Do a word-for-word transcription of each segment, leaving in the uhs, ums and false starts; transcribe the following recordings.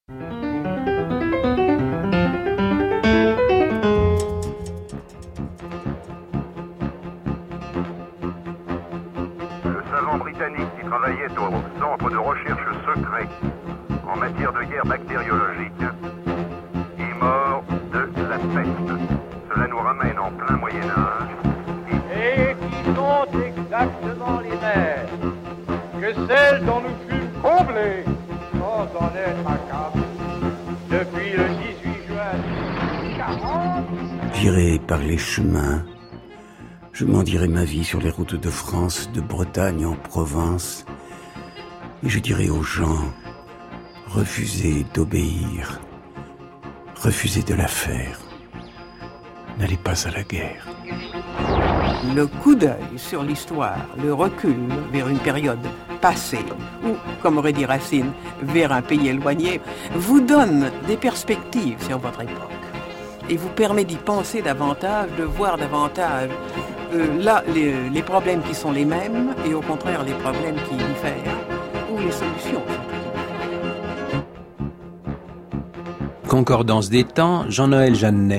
Britannique qui travaillait au centre de recherche secret en matière de guerre bactériologique est mort de la peste. Cela nous ramène en plein Moyen-Âge. Et qui sont exactement les mêmes que celles dont nous fûmes comblés sans en être accablés depuis le dix-huit juin mille huit cent quarante. J'irai par les chemins. Je mendirai ma vie sur les routes de France, de Bretagne en Provence. Et je dirai aux gens, refusez d'obéir, refusez de la faire. N'allez pas à la guerre. Le coup d'œil sur l'histoire, le recul vers une période passée, ou, comme aurait dit Racine, vers un pays éloigné, vous donne des perspectives sur votre époque. Et vous permet d'y penser davantage, de voir davantage euh, là les, les problèmes qui sont les mêmes et au contraire les problèmes qui diffèrent ou les solutions. Concordance des temps, Jean-Noël Jeannet.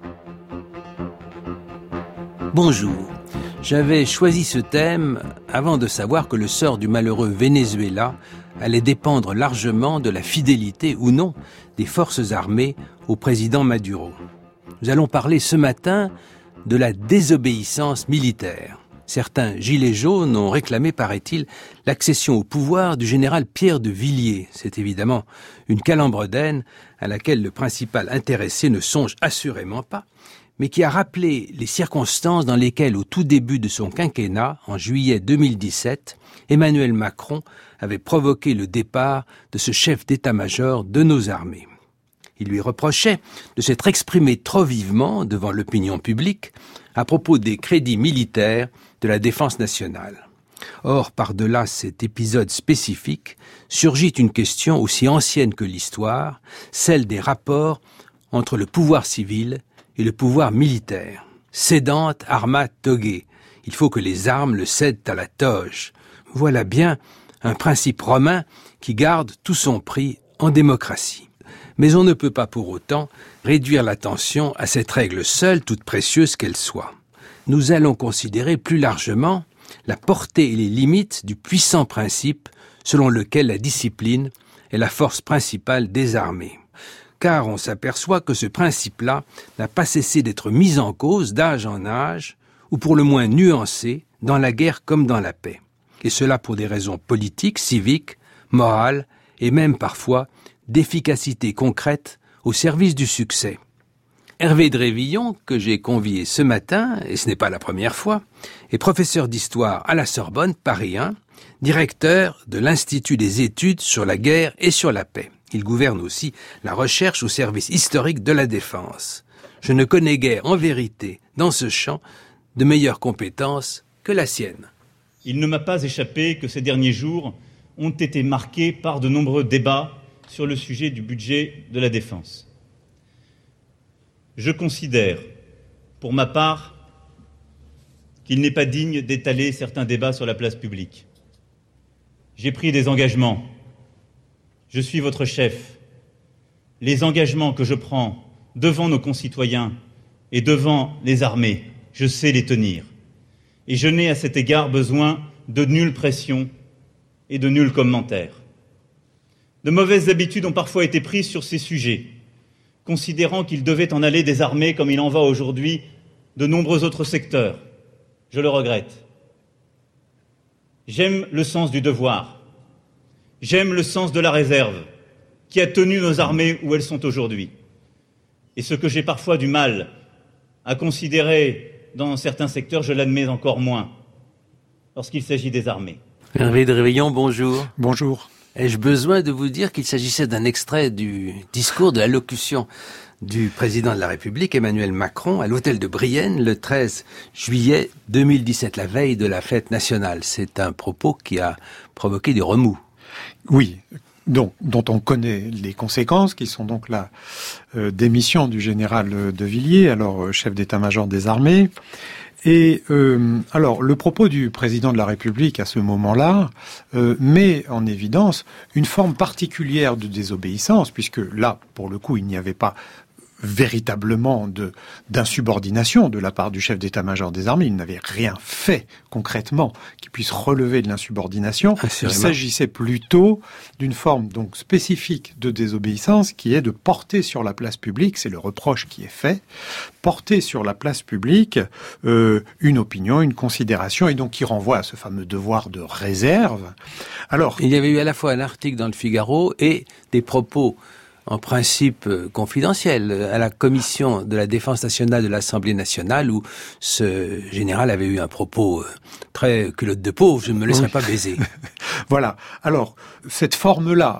Bonjour. J'avais choisi ce thème avant de savoir que le sort du malheureux Venezuela allait dépendre largement de la fidélité ou non des forces armées au président Maduro. Nous allons parler ce matin de la désobéissance militaire. Certains gilets jaunes ont réclamé, paraît-il, l'accession au pouvoir du général Pierre de Villiers. C'est évidemment une calembredaine à laquelle le principal intéressé ne songe assurément pas, mais qui a rappelé les circonstances dans lesquelles, au tout début de son quinquennat, en juillet deux mille dix-sept, Emmanuel Macron avait provoqué le départ de ce chef d'état-major de nos armées. Il lui reprochait de s'être exprimé trop vivement devant l'opinion publique à propos des crédits militaires de la défense nationale. Or, par-delà cet épisode spécifique, surgit une question aussi ancienne que l'histoire, celle des rapports entre le pouvoir civil et le pouvoir militaire. Cedant armat togae. Il faut que les armes le cèdent à la toge. Voilà bien un principe romain qui garde tout son prix en démocratie. Mais on ne peut pas pour autant réduire l'attention à cette règle seule, toute précieuse qu'elle soit. Nous allons considérer plus largement la portée et les limites du puissant principe selon lequel la discipline est la force principale des armées. Car on s'aperçoit que ce principe-là n'a pas cessé d'être mis en cause d'âge en âge, ou pour le moins nuancé, dans la guerre comme dans la paix. Et cela pour des raisons politiques, civiques, morales, et même parfois d'efficacité concrète au service du succès. Hervé Drévillon, que j'ai convié ce matin, et ce n'est pas la première fois, est professeur d'histoire à la Sorbonne, Paris un, directeur de l'Institut des études sur la guerre et sur la paix. Il gouverne aussi la recherche au service historique de la défense. Je ne connais guère, en vérité, dans ce champ, de meilleures compétences que la sienne. Il ne m'a pas échappé que ces derniers jours ont été marqués par de nombreux débats sur le sujet du budget de la défense. Je considère, pour ma part, qu'il n'est pas digne d'étaler certains débats sur la place publique. J'ai pris des engagements. Je suis votre chef. Les engagements que je prends devant nos concitoyens et devant les armées, je sais les tenir. Et je n'ai à cet égard besoin de nulle pression et de nuls commentaires. De mauvaises habitudes ont parfois été prises sur ces sujets, considérant qu'il devait en aller des armées comme il en va aujourd'hui de nombreux autres secteurs. Je le regrette. J'aime le sens du devoir. J'aime le sens de la réserve qui a tenu nos armées où elles sont aujourd'hui. Et ce que j'ai parfois du mal à considérer dans certains secteurs, je l'admets encore moins lorsqu'il s'agit des armées. Hervé Drévillon, bonjour. Bonjour. Ai-je besoin de vous dire qu'il s'agissait d'un extrait du discours de l'allocution du président de la République, Emmanuel Macron, à l'hôtel de Brienne, le treize juillet deux mille dix-sept, la veille de la fête nationale. C'est un propos qui a provoqué des remous. Oui, donc, dont on connaît les conséquences, qui sont donc la euh, démission du général de Villiers, alors euh, chef d'état-major des armées, Et euh, alors, le propos du président de la République à ce moment-là euh, met en évidence une forme particulière de désobéissance, puisque là, pour le coup, il n'y avait pas véritablement de, d'insubordination de la part du chef d'état-major des armées. Il n'avait rien fait concrètement qui puisse relever de l'insubordination. Ah, il s'agissait plutôt d'une forme donc spécifique de désobéissance qui est de porter sur la place publique, c'est le reproche qui est fait, porter sur la place publique euh, une opinion, une considération, et donc qui renvoie à ce fameux devoir de réserve. Alors, il y avait eu à la fois un article dans le Figaro et des propos en principe euh, confidentiel, à la commission de la défense nationale de l'Assemblée nationale, où ce général avait eu un propos euh, très culotte de pauvre, je ne me laisserai oui. pas baiser. Voilà. Alors, cette forme-là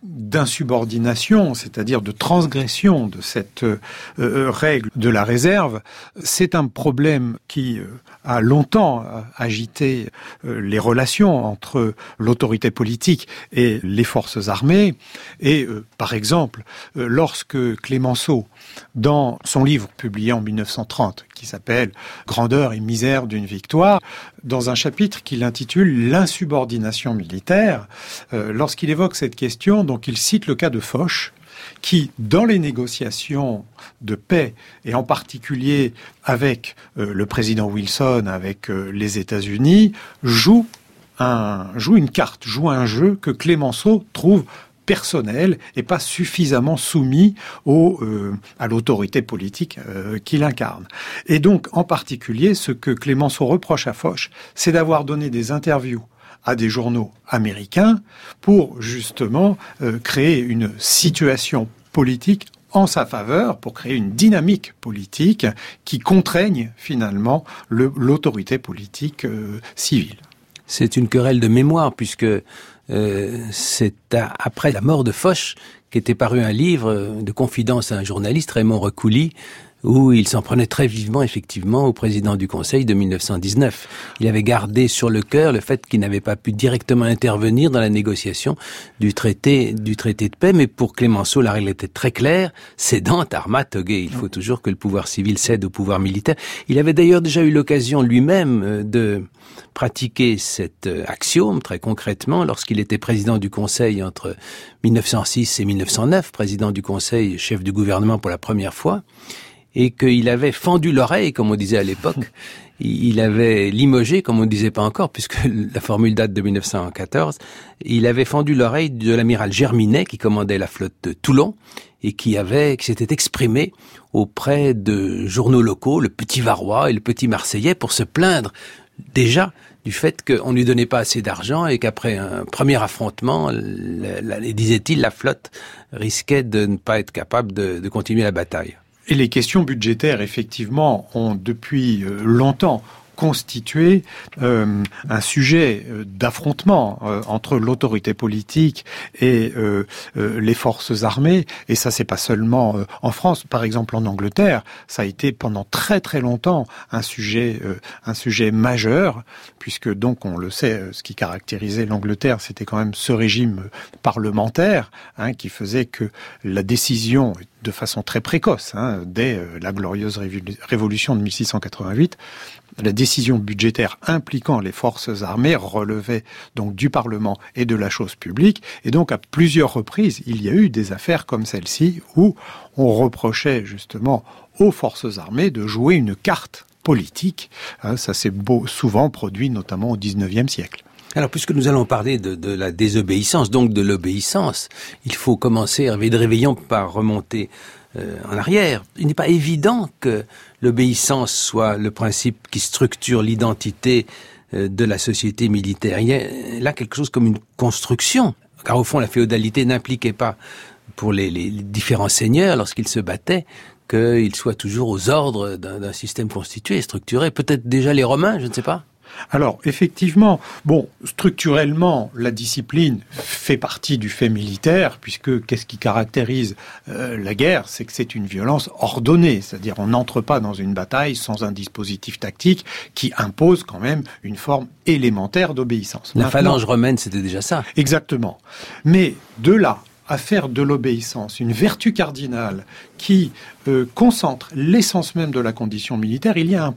d'insubordination, c'est-à-dire de transgression de cette euh, euh, règle de la réserve, c'est un problème qui euh, a longtemps euh, agité euh, les relations entre l'autorité politique et les forces armées. Et euh, par exemple, euh, lorsque Clémenceau, dans son livre publié en mille neuf cent trente, qui s'appelle « Grandeur et misère d'une victoire », dans un chapitre qu'il intitule « L'insubordination militaire euh, », lorsqu'il évoque cette question, donc il cite le cas de Foch, qui, dans les négociations de paix, et en particulier avec euh, le président Wilson, avec euh, les États-Unis, joue, un, joue une carte, joue un jeu que Clémenceau trouve personnel et pas suffisamment soumis au, euh, à l'autorité politique euh, qu'il incarne. Et donc, en particulier, ce que Clémenceau reproche à Foch, c'est d'avoir donné des interviews à des journaux américains pour justement euh, créer une situation politique en sa faveur, pour créer une dynamique politique qui contraigne finalement le, l'autorité politique euh, civile. C'est une querelle de mémoire, puisque euh, c'est à, après la mort de Foch qu'était paru un livre de confidence à un journaliste, Raymond Recouly, où il s'en prenait très vivement, effectivement, au président du Conseil de mille neuf cent dix-neuf. Il avait gardé sur le cœur le fait qu'il n'avait pas pu directement intervenir dans la négociation du traité, du traité de paix, mais pour Clémenceau, la règle était très claire, cédant arma togé. Il faut toujours que le pouvoir civil cède au pouvoir militaire. Il avait d'ailleurs déjà eu l'occasion lui-même de pratiquer cet axiome très concrètement lorsqu'il était président du Conseil entre mille neuf cent six et mille neuf cent neuf, président du Conseil, chef du gouvernement pour la première fois, et qu'il avait fendu l'oreille, comme on disait à l'époque. Il avait limogé, comme on ne disait pas encore, puisque la formule date de mille neuf cent quatorze. Il avait fendu l'oreille de l'amiral Germinet, qui commandait la flotte de Toulon, et qui avait, qui s'était exprimé auprès de journaux locaux, le Petit Varois et le Petit Marseillais, pour se plaindre déjà du fait qu'on ne lui donnait pas assez d'argent et qu'après un premier affrontement, la, la, disait-il, la flotte risquait de ne pas être capable de, de continuer la bataille. Et les questions budgétaires, effectivement, ont depuis longtemps constitué euh, un sujet d'affrontement euh, entre l'autorité politique et euh, euh, les forces armées. Et ça, c'est pas seulement euh, en France. Par exemple, en Angleterre, ça a été pendant très très longtemps un sujet, euh, un sujet majeur, puisque donc on le sait, ce qui caractérisait l'Angleterre, c'était quand même ce régime parlementaire hein, qui faisait que la décision de façon très précoce, hein, dès euh, la glorieuse révolution de mille six cent quatre-vingt-huit, la décision budgétaire impliquant les forces armées relevait donc du Parlement et de la chose publique. Et donc, à plusieurs reprises, il y a eu des affaires comme celle-ci où on reprochait justement aux forces armées de jouer une carte politique. Hein, ça s'est beau, souvent produit, notamment au dix-neuvième siècle. Alors, puisque nous allons parler de, de la désobéissance, donc de l'obéissance, il faut commencer, Hervé de Réveillon, par remonter euh, en arrière. Il n'est pas évident que l'obéissance soit le principe qui structure l'identité euh, de la société militaire. Il y a là quelque chose comme une construction, car au fond, la féodalité n'impliquait pas, pour les, les différents seigneurs, lorsqu'ils se battaient, qu'ils soient toujours aux ordres d'un, d'un système constitué, structuré. Peut-être déjà les Romains, je ne sais pas. Alors, effectivement, bon, structurellement, la discipline fait partie du fait militaire, puisque qu'est-ce qui caractérise euh, la guerre? C'est que c'est une violence ordonnée, c'est-à-dire on n'entre pas dans une bataille sans un dispositif tactique qui impose quand même une forme élémentaire d'obéissance. La Maintenant, phalange romaine, c'était déjà ça. Exactement. Mais de là à faire de l'obéissance une vertu cardinale qui euh, concentre l'essence même de la condition militaire, il y a un pas.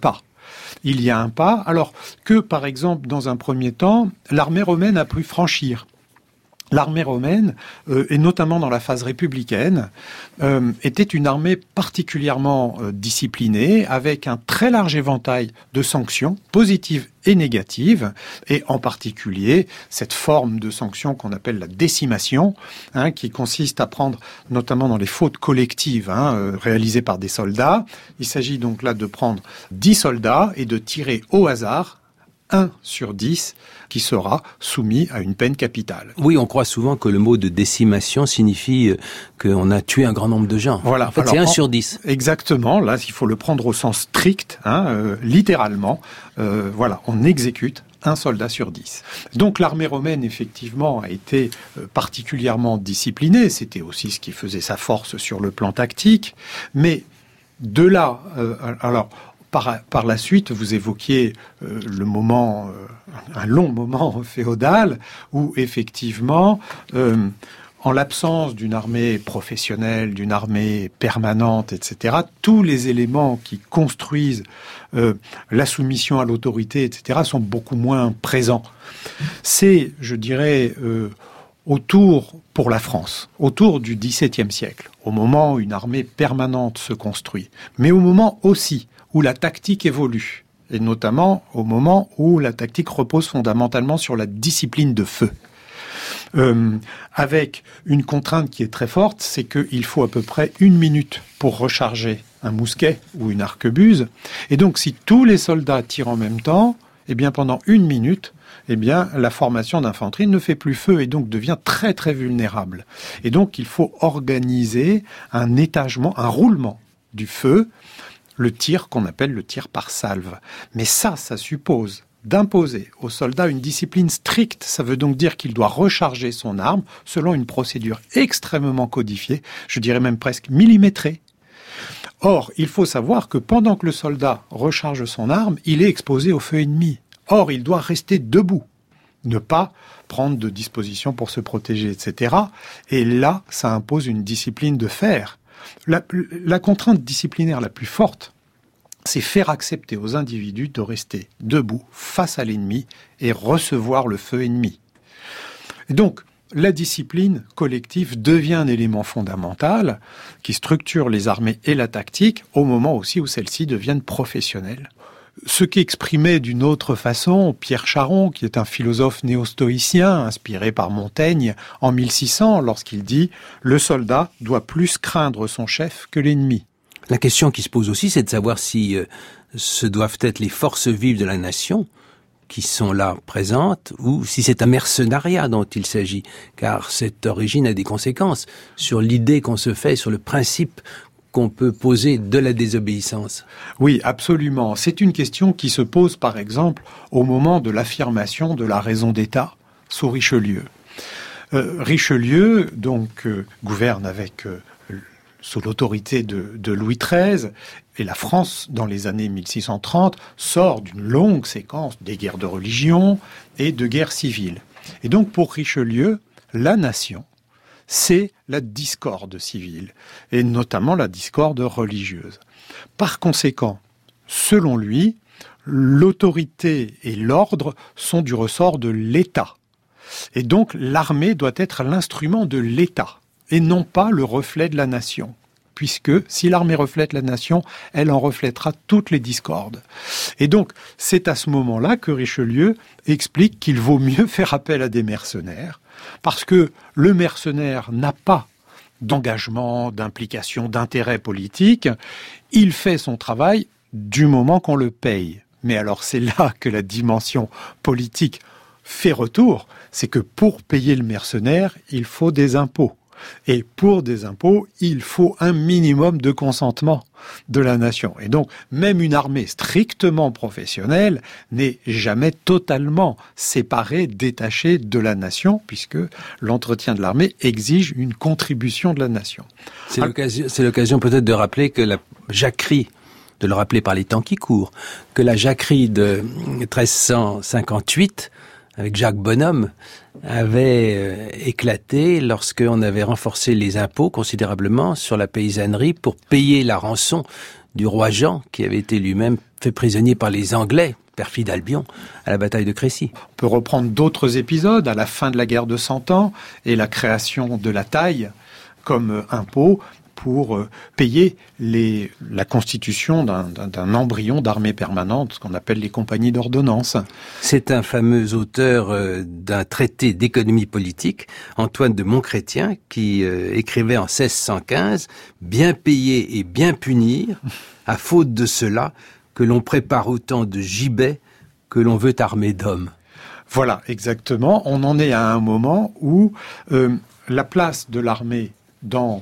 il y a un pas, alors que, par exemple, dans un premier temps, l'armée romaine a pu franchir. L'armée romaine, euh, et notamment dans la phase républicaine, euh, était une armée particulièrement euh, disciplinée, avec un très large éventail de sanctions, positives et négatives, et en particulier cette forme de sanction qu'on appelle la décimation, hein, qui consiste à prendre, notamment dans les fautes collectives hein, euh, réalisées par des soldats. Il s'agit donc là de prendre dix soldats et de tirer au hasard un sur dix qui sera soumis à une peine capitale. Oui, on croit souvent que le mot de décimation signifie qu'on a tué un grand nombre de gens. Voilà. En fait, alors, c'est un sur dix. Exactement. Là, il faut le prendre au sens strict, hein, euh, littéralement. Euh, voilà, on exécute un soldat sur dix. Donc l'armée romaine, effectivement, a été euh, particulièrement disciplinée. C'était aussi ce qui faisait sa force sur le plan tactique. Mais de là, euh, alors... Par, par la suite, vous évoquiez euh, le moment, euh, un long moment féodal, où effectivement, euh, en l'absence d'une armée professionnelle, d'une armée permanente, et cetera, tous les éléments qui construisent euh, la soumission à l'autorité, et cetera, sont beaucoup moins présents. C'est, je dirais, euh, autour, pour la France, autour du dix-septième siècle, au moment où une armée permanente se construit, mais au moment aussi où la tactique évolue, et notamment au moment où la tactique repose fondamentalement sur la discipline de feu. Euh, avec une contrainte qui est très forte, c'est qu'il faut à peu près une minute pour recharger un mousquet ou une arquebuse, et donc si tous les soldats tirent en même temps, eh bien pendant une minute, eh bien la formation d'infanterie ne fait plus feu et donc devient très très vulnérable. Et donc il faut organiser un étagement, un roulement du feu, le tir qu'on appelle le tir par salve. Mais ça, ça suppose d'imposer aux soldats une discipline stricte. Ça veut donc dire qu'il doit recharger son arme selon une procédure extrêmement codifiée, je dirais même presque millimétrée. Or, il faut savoir que pendant que le soldat recharge son arme, il est exposé au feu ennemi. Or, il doit rester debout, ne pas prendre de dispositions pour se protéger, et cetera. Et là, ça impose une discipline de fer. La, la contrainte disciplinaire la plus forte, c'est faire accepter aux individus de rester debout face à l'ennemi et recevoir le feu ennemi. Et donc, la discipline collective devient un élément fondamental qui structure les armées et la tactique au moment aussi où celles-ci deviennent professionnelles. Ce qu'exprimait d'une autre façon Pierre Charon, qui est un philosophe néo-stoïcien inspiré par Montaigne en mille six cents, lorsqu'il dit « Le soldat doit plus craindre son chef que l'ennemi ». La question qui se pose aussi, c'est de savoir si euh, ce doivent être les forces vives de la nation qui sont là présentes, ou si c'est un mercenariat dont il s'agit, car cette origine a des conséquences sur l'idée qu'on se fait, sur le principe qu'on peut poser de la désobéissance. Oui, absolument. C'est une question qui se pose, par exemple, au moment de l'affirmation de la raison d'État sous Richelieu. Euh, Richelieu, donc, euh, gouverne avec, euh, sous l'autorité de, de Louis treize, et la France, dans les années mille six cent trente, sort d'une longue séquence des guerres de religion et de guerres civiles. Et donc, pour Richelieu, la nation, c'est la discorde civile, et notamment la discorde religieuse. Par conséquent, selon lui, l'autorité et l'ordre sont du ressort de l'État. Et donc, l'armée doit être l'instrument de l'État, et non pas le reflet de la nation. Puisque si l'armée reflète la nation, elle en reflètera toutes les discordes. Et donc, c'est à ce moment-là que Richelieu explique qu'il vaut mieux faire appel à des mercenaires, parce que le mercenaire n'a pas d'engagement, d'implication, d'intérêt politique. Il fait son travail du moment qu'on le paye. Mais alors, c'est là que la dimension politique fait retour, c'est que pour payer le mercenaire, il faut des impôts. Et pour des impôts, il faut un minimum de consentement de la nation. Et donc, même une armée strictement professionnelle n'est jamais totalement séparée, détachée de la nation, puisque l'entretien de l'armée exige une contribution de la nation. C'est l'occasion, c'est l'occasion peut-être de rappeler que la jacquerie, de le rappeler par les temps qui courent, que la jacquerie de treize cent cinquante-huit, avec Jacques Bonhomme, avait euh, éclaté lorsqu'on avait renforcé les impôts considérablement sur la paysannerie pour payer la rançon du roi Jean, qui avait été lui-même fait prisonnier par les Anglais, perfide Albion, à la bataille de Crécy. On peut reprendre d'autres épisodes, à la fin de la guerre de Cent Ans, et la création de la taille comme impôt pour payer les, la constitution d'un, d'un, d'un embryon d'armée permanente, ce qu'on appelle les compagnies d'ordonnance. C'est un fameux auteur euh, d'un traité d'économie politique, Antoine de Montchrétien, qui euh, écrivait en seize cent quinze « Bien payer et bien punir, à faute de cela, que l'on prépare autant de gibets que l'on veut armer d'hommes. » Voilà, exactement. On en est à un moment où euh, la place de l'armée dans...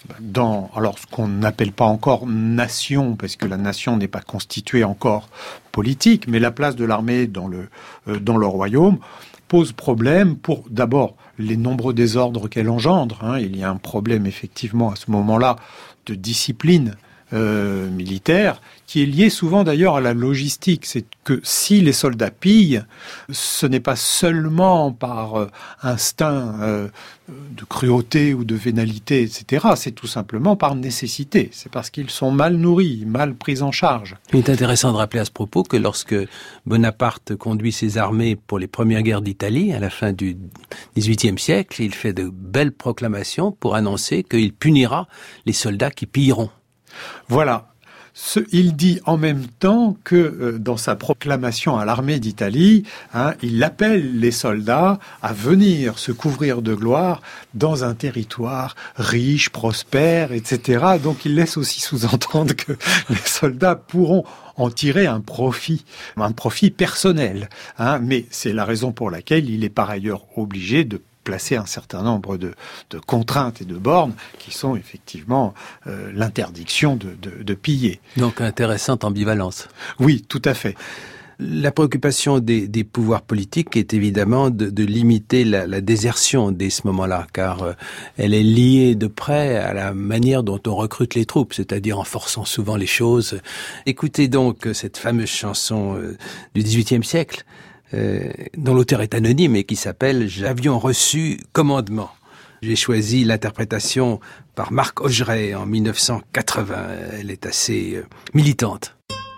dans alors ce qu'on n'appelle pas encore nation, parce que la nation n'est pas constituée encore politique, mais la place de l'armée dans le, euh, dans le royaume pose problème pour d'abord les nombreux désordres qu'elle engendre. Hein. Il y a un problème effectivement à ce moment-là de discipline euh, militaire qui est lié souvent d'ailleurs à la logistique. C'est que si les soldats pillent, ce n'est pas seulement par euh, instinct euh, de cruauté ou de vénalité, et cetera. C'est tout simplement par nécessité. C'est parce qu'ils sont mal nourris, mal pris en charge. Il est intéressant de rappeler à ce propos que lorsque Bonaparte conduit ses armées pour les premières guerres d'Italie, à la fin du dix-huitième siècle, il fait de belles proclamations pour annoncer qu'il punira les soldats qui pilleront. Voilà. Ce, il dit en même temps que euh, dans sa proclamation à l'armée d'Italie, hein, il appelle les soldats à venir se couvrir de gloire dans un territoire riche, prospère, et cetera. Donc il laisse aussi sous-entendre que les soldats pourront en tirer un profit, un profit personnel. Hein, mais c'est la raison pour laquelle il est par ailleurs obligé de placer un certain nombre de, de contraintes et de bornes qui sont effectivement euh, l'interdiction de, de, de piller. Donc intéressante ambivalence. Oui, tout à fait. La préoccupation des, des pouvoirs politiques est évidemment de, de limiter la, la désertion dès ce moment-là, car euh, elle est liée de près à la manière dont on recrute les troupes, c'est-à-dire en forçant souvent les choses. Écoutez donc cette fameuse chanson euh, du dix-huitième siècle, Euh, dont l'auteur est anonyme et qui s'appelle « J'avions reçu commandement ». J'ai choisi l'interprétation par Marc Augeret en mille neuf cent quatre-vingts. Elle est assez euh, militante.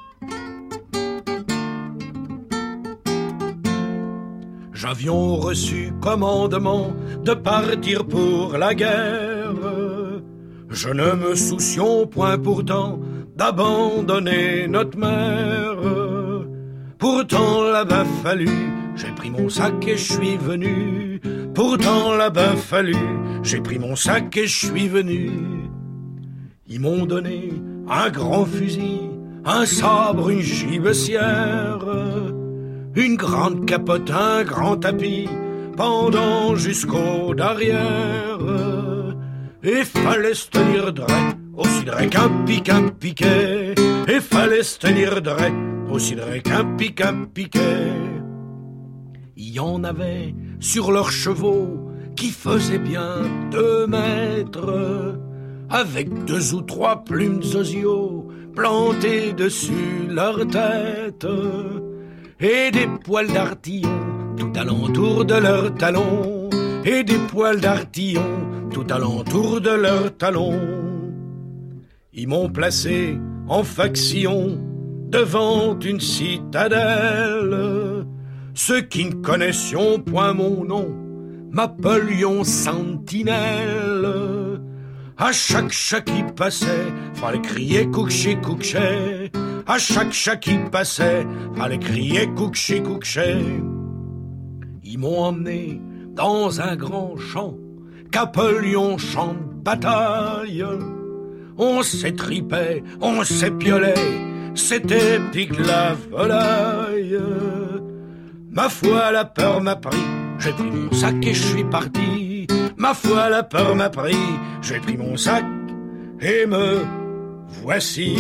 J'avions reçu commandement de partir pour la guerre. Je ne me soucions point pourtant d'abandonner notre mère. Pourtant là-bas fallu, j'ai pris mon sac et je suis venu. Pourtant là-bas fallu, j'ai pris mon sac et je suis venu. Ils m'ont donné un grand fusil, un sabre, une gibecière, une grande capote, un grand tapis, pendant jusqu'au derrière. Et fallait se tenir droit, aussi droit qu'un pic, un piquet. Et fallait se tenir droit, aussi droit qu'un pic, un piquet. Il y en avait sur leurs chevaux qui faisaient bien deux mètres, avec deux ou trois plumes d'osios plantées dessus leur tête, et des poils d'artillon tout alentour de leurs talons, et des poils d'artillon tout alentour de leurs talons. Ils m'ont placé en faction devant une citadelle. Ceux qui ne connaissions point mon nom m'appelions sentinelle. À chaque chat qui passait, fallait crier couché, couché. À chaque chat qui passait, fallait crier couché, couché. Ils m'ont emmené dans un grand champ qu'appelions champ de bataille. On s'étripait, on s'épiolait, c'était pique la volaille. Ma foi, la peur m'a pris, j'ai pris mon sac et je suis parti. Ma foi, la peur m'a pris, j'ai pris mon sac et me voici.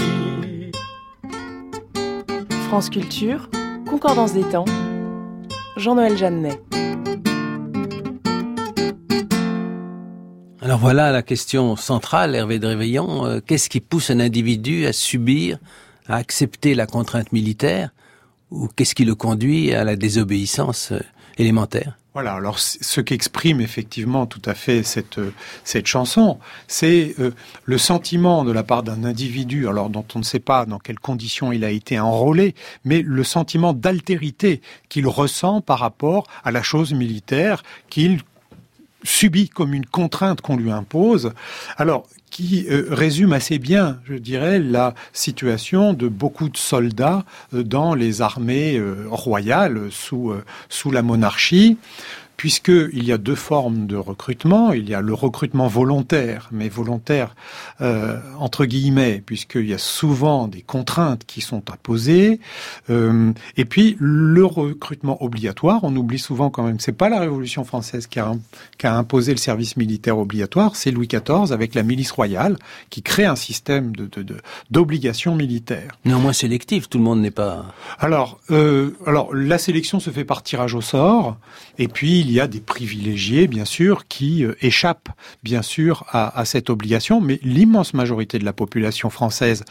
France Culture, Concordance des temps, Jean-Noël Jeannet. Alors voilà la question centrale, Hervé de Réveillon. Euh, qu'est-ce qui pousse un individu à subir, à accepter la contrainte militaire, ou qu'est-ce qui le conduit à la désobéissance euh, élémentaire ? Voilà, alors ce qu'exprime effectivement tout à fait cette, cette chanson, c'est euh, le sentiment de la part d'un individu, alors dont on ne sait pas dans quelles conditions il a été enrôlé, mais le sentiment d'altérité qu'il ressent par rapport à la chose militaire qu'il subit comme une contrainte qu'on lui impose. Alors, qui euh, résume assez bien, je dirais, la situation de beaucoup de soldats euh, dans les armées euh, royales sous, euh, sous la monarchie, puisqu'il y a deux formes de recrutement. Il y a le recrutement volontaire, mais volontaire euh, entre guillemets, puisqu'il y a souvent des contraintes qui sont imposées. Euh, et puis le recrutement obligatoire, on oublie souvent quand même, c'est pas la Révolution française qui a, qui a imposé le service militaire obligatoire, c'est Louis quatorze avec la milice royale qui crée un système de, de, de, d'obligation militaire. Néanmoins sélectif, tout le monde n'est pas... Alors, euh, alors la sélection se fait par tirage au sort, et puis il y a des privilégiés, bien sûr, qui euh, échappent, bien sûr, à, à cette obligation, mais l'immense majorité de la population française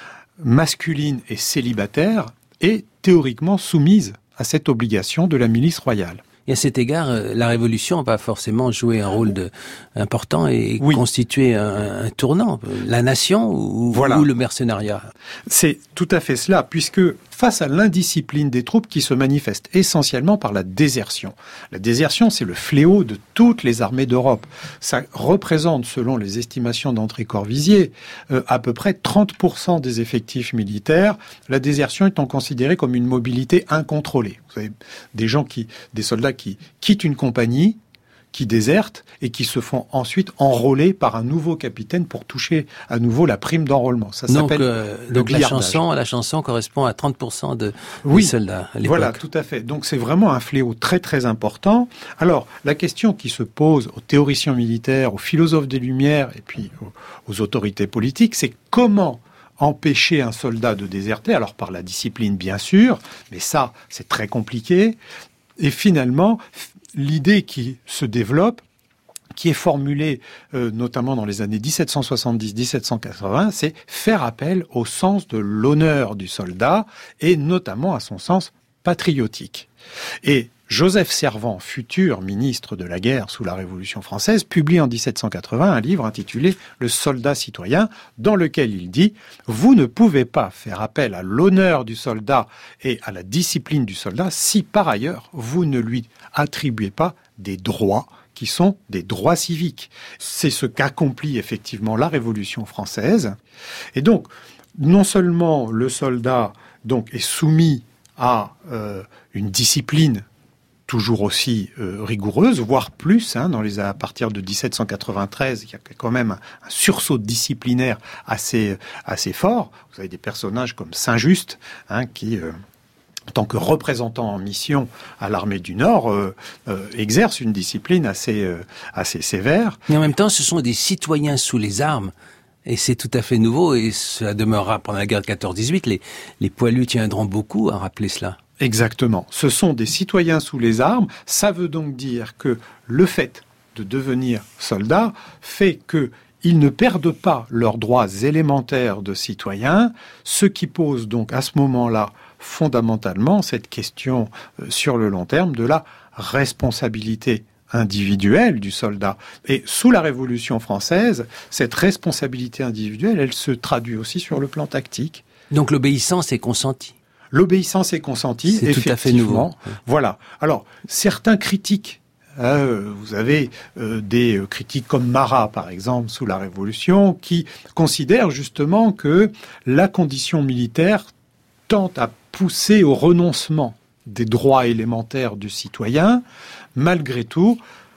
masculine et célibataire est théoriquement soumise à cette obligation de la milice royale. Et à cet égard, la Révolution n'a pas forcément joué un rôle de, important et oui. constitué un, un tournant. La nation ou, voilà. ou le mercenariat? C'est tout à fait cela, puisque face à l'indiscipline des troupes qui se manifeste essentiellement par la désertion. La désertion, c'est le fléau de toutes les armées d'Europe. Ça représente, selon les estimations d'André Corvisier, euh, à peu près trente pour cent des effectifs militaires, la désertion étant considérée comme une mobilité incontrôlée. Vous savez, des gens qui, des soldats qui quittent une compagnie, qui désertent et qui se font ensuite enrôler par un nouveau capitaine pour toucher à nouveau la prime d'enrôlement. Ça donc, s'appelle euh, le donc la gliardage. chanson, la chanson correspond à trente pour cent de oui, des soldats à l'époque. Voilà, tout à fait. Donc c'est vraiment un fléau très très important. Alors la question qui se pose aux théoriciens militaires, aux philosophes des Lumières et puis aux, aux autorités politiques, c'est comment empêcher un soldat de déserter, alors par la discipline bien sûr, mais ça c'est très compliqué. Et finalement, l'idée qui se développe, qui est formulée euh, notamment dans les années dix-sept cent soixante-dix dix-sept cent quatre-vingts, c'est faire appel au sens de l'honneur du soldat et notamment à son sens patriotique. Et Joseph Servan, futur ministre de la guerre sous la Révolution française, publie en dix-sept cent quatre-vingts un livre intitulé « Le soldat citoyen » dans lequel il dit « Vous ne pouvez pas faire appel à l'honneur du soldat et à la discipline du soldat si par ailleurs vous ne lui attribuez pas des droits qui sont des droits civiques. » C'est ce qu'accomplit effectivement la Révolution française. Et donc, non seulement le soldat donc, est soumis à euh, une discipline toujours aussi euh, rigoureuse, voire plus, hein, dans les, à partir de dix-sept cent quatre-vingt-treize, il y a quand même un, un sursaut disciplinaire assez, assez fort. Vous avez des personnages comme Saint-Just, hein, qui, euh, en tant que représentant en mission à l'armée du Nord, euh, euh, exerce une discipline assez, euh, assez sévère. Mais en même temps, ce sont des citoyens sous les armes. Et c'est tout à fait nouveau, et cela demeurera pendant la guerre de quatorze dix-huit. Les, les poilus tiendront beaucoup à rappeler cela. Exactement. Ce sont des citoyens sous les armes. Ça veut donc dire que le fait de devenir soldat fait qu'ils ne perdent pas leurs droits élémentaires de citoyens, ce qui pose donc à ce moment-là fondamentalement cette question euh, sur le long terme de la responsabilité individuelle du soldat. Et sous la Révolution française, cette responsabilité individuelle, elle se traduit aussi sur le plan tactique. Donc l'obéissance est consentie. L'obéissance est consentie, c'est effectivement. Tout à fait nouveau. Voilà. Alors, certains critiques, euh, vous avez euh, des critiques comme Marat, par exemple, sous la Révolution, qui considèrent justement que la condition militaire tente à pousser au renoncement des droits élémentaires du citoyen. Malgré tout,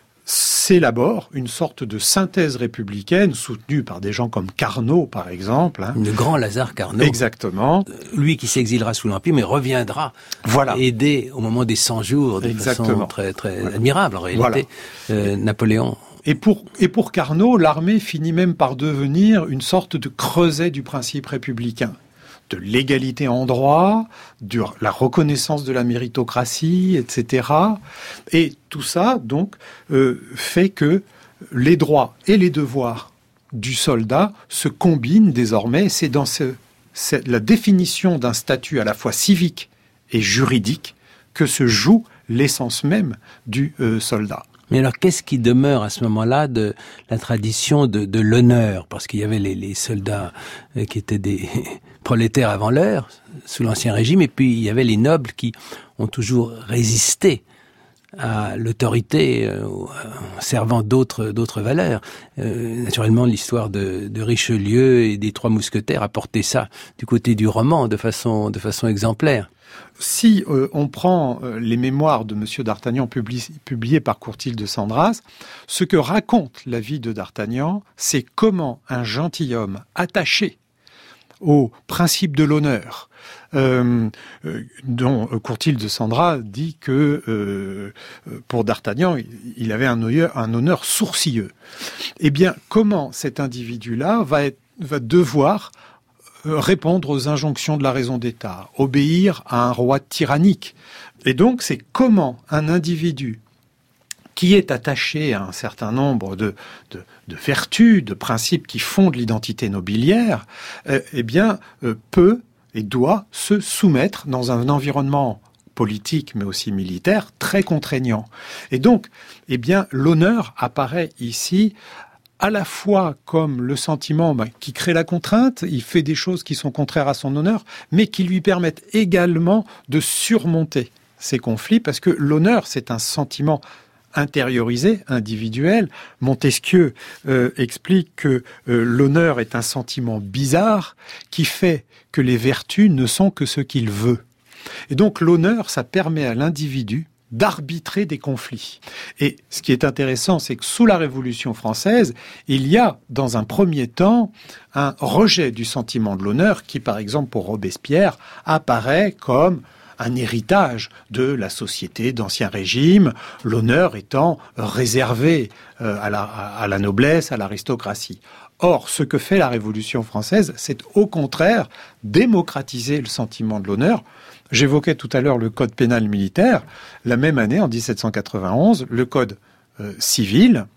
s'élabore une sorte de synthèse républicaine soutenue par des gens comme Carnot, par exemple. Hein. Le grand Lazare Carnot. Exactement. Lui qui s'exilera sous l'Empire, mais reviendra voilà. aider au moment des cent jours de Exactement. façon très, très voilà. admirable, en réalité, voilà. euh, Napoléon. Et pour, et pour Carnot, l'armée finit même par devenir une sorte de creuset du principe républicain. De l'égalité en droit, de la reconnaissance de la méritocratie, et cetera. Et tout ça, donc, euh, fait que les droits et les devoirs du soldat se combinent désormais. C'est dans ce, c'est la définition d'un statut à la fois civique et juridique que se joue l'essence même du euh, soldat. Mais alors, qu'est-ce qui demeure à ce moment-là de la tradition de, de l'honneur? Parce qu'il y avait les, les soldats qui étaient des prolétaires avant l'heure, sous l'Ancien Régime, et puis il y avait les nobles qui ont toujours résisté à l'autorité euh, en servant d'autres d'autres valeurs. Euh, naturellement, l'histoire de, de Richelieu et des Trois Mousquetaires a porté ça du côté du roman de façon de façon exemplaire. Si euh, on prend euh, les mémoires de Monsieur d'Artagnan publi- publiées par Courtil de Sandras, ce que raconte la vie de d'Artagnan, c'est comment un gentilhomme attaché au principe de l'honneur, euh, euh, dont Courtil de Sandras dit que euh, pour d'Artagnan, il avait un honneur, un honneur sourcilleux. Eh bien, comment cet individu-là va, être, va devoir répondre aux injonctions de la raison d'État, obéir à un roi tyrannique. Et donc, c'est comment un individu qui est attaché à un certain nombre de, de, de vertus, de principes qui fondent l'identité nobiliaire, euh, eh bien, euh, peut et doit se soumettre dans un environnement politique, mais aussi militaire, très contraignant. Et donc, eh bien, l'honneur apparaît ici à la fois comme le sentiment ben, qui crée la contrainte, il fait des choses qui sont contraires à son honneur, mais qui lui permettent également de surmonter ces conflits, parce que l'honneur, c'est un sentiment intériorisé, individuel. Montesquieu euh, explique que euh, l'honneur est un sentiment bizarre qui fait que les vertus ne sont que ce qu'il veut. Et donc l'honneur, ça permet à l'individu d'arbitrer des conflits. Et ce qui est intéressant, c'est que sous la Révolution française, il y a, dans un premier temps, un rejet du sentiment de l'honneur qui, par exemple, pour Robespierre, apparaît comme un héritage de la société d'Ancien Régime, l'honneur étant réservé euh, à, la, à la noblesse, à l'aristocratie. Or, ce que fait la Révolution française, c'est au contraire démocratiser le sentiment de l'honneur. J'évoquais tout à l'heure le code pénal militaire. La même année, en dix-sept cent quatre-vingt-onze, le code euh, civil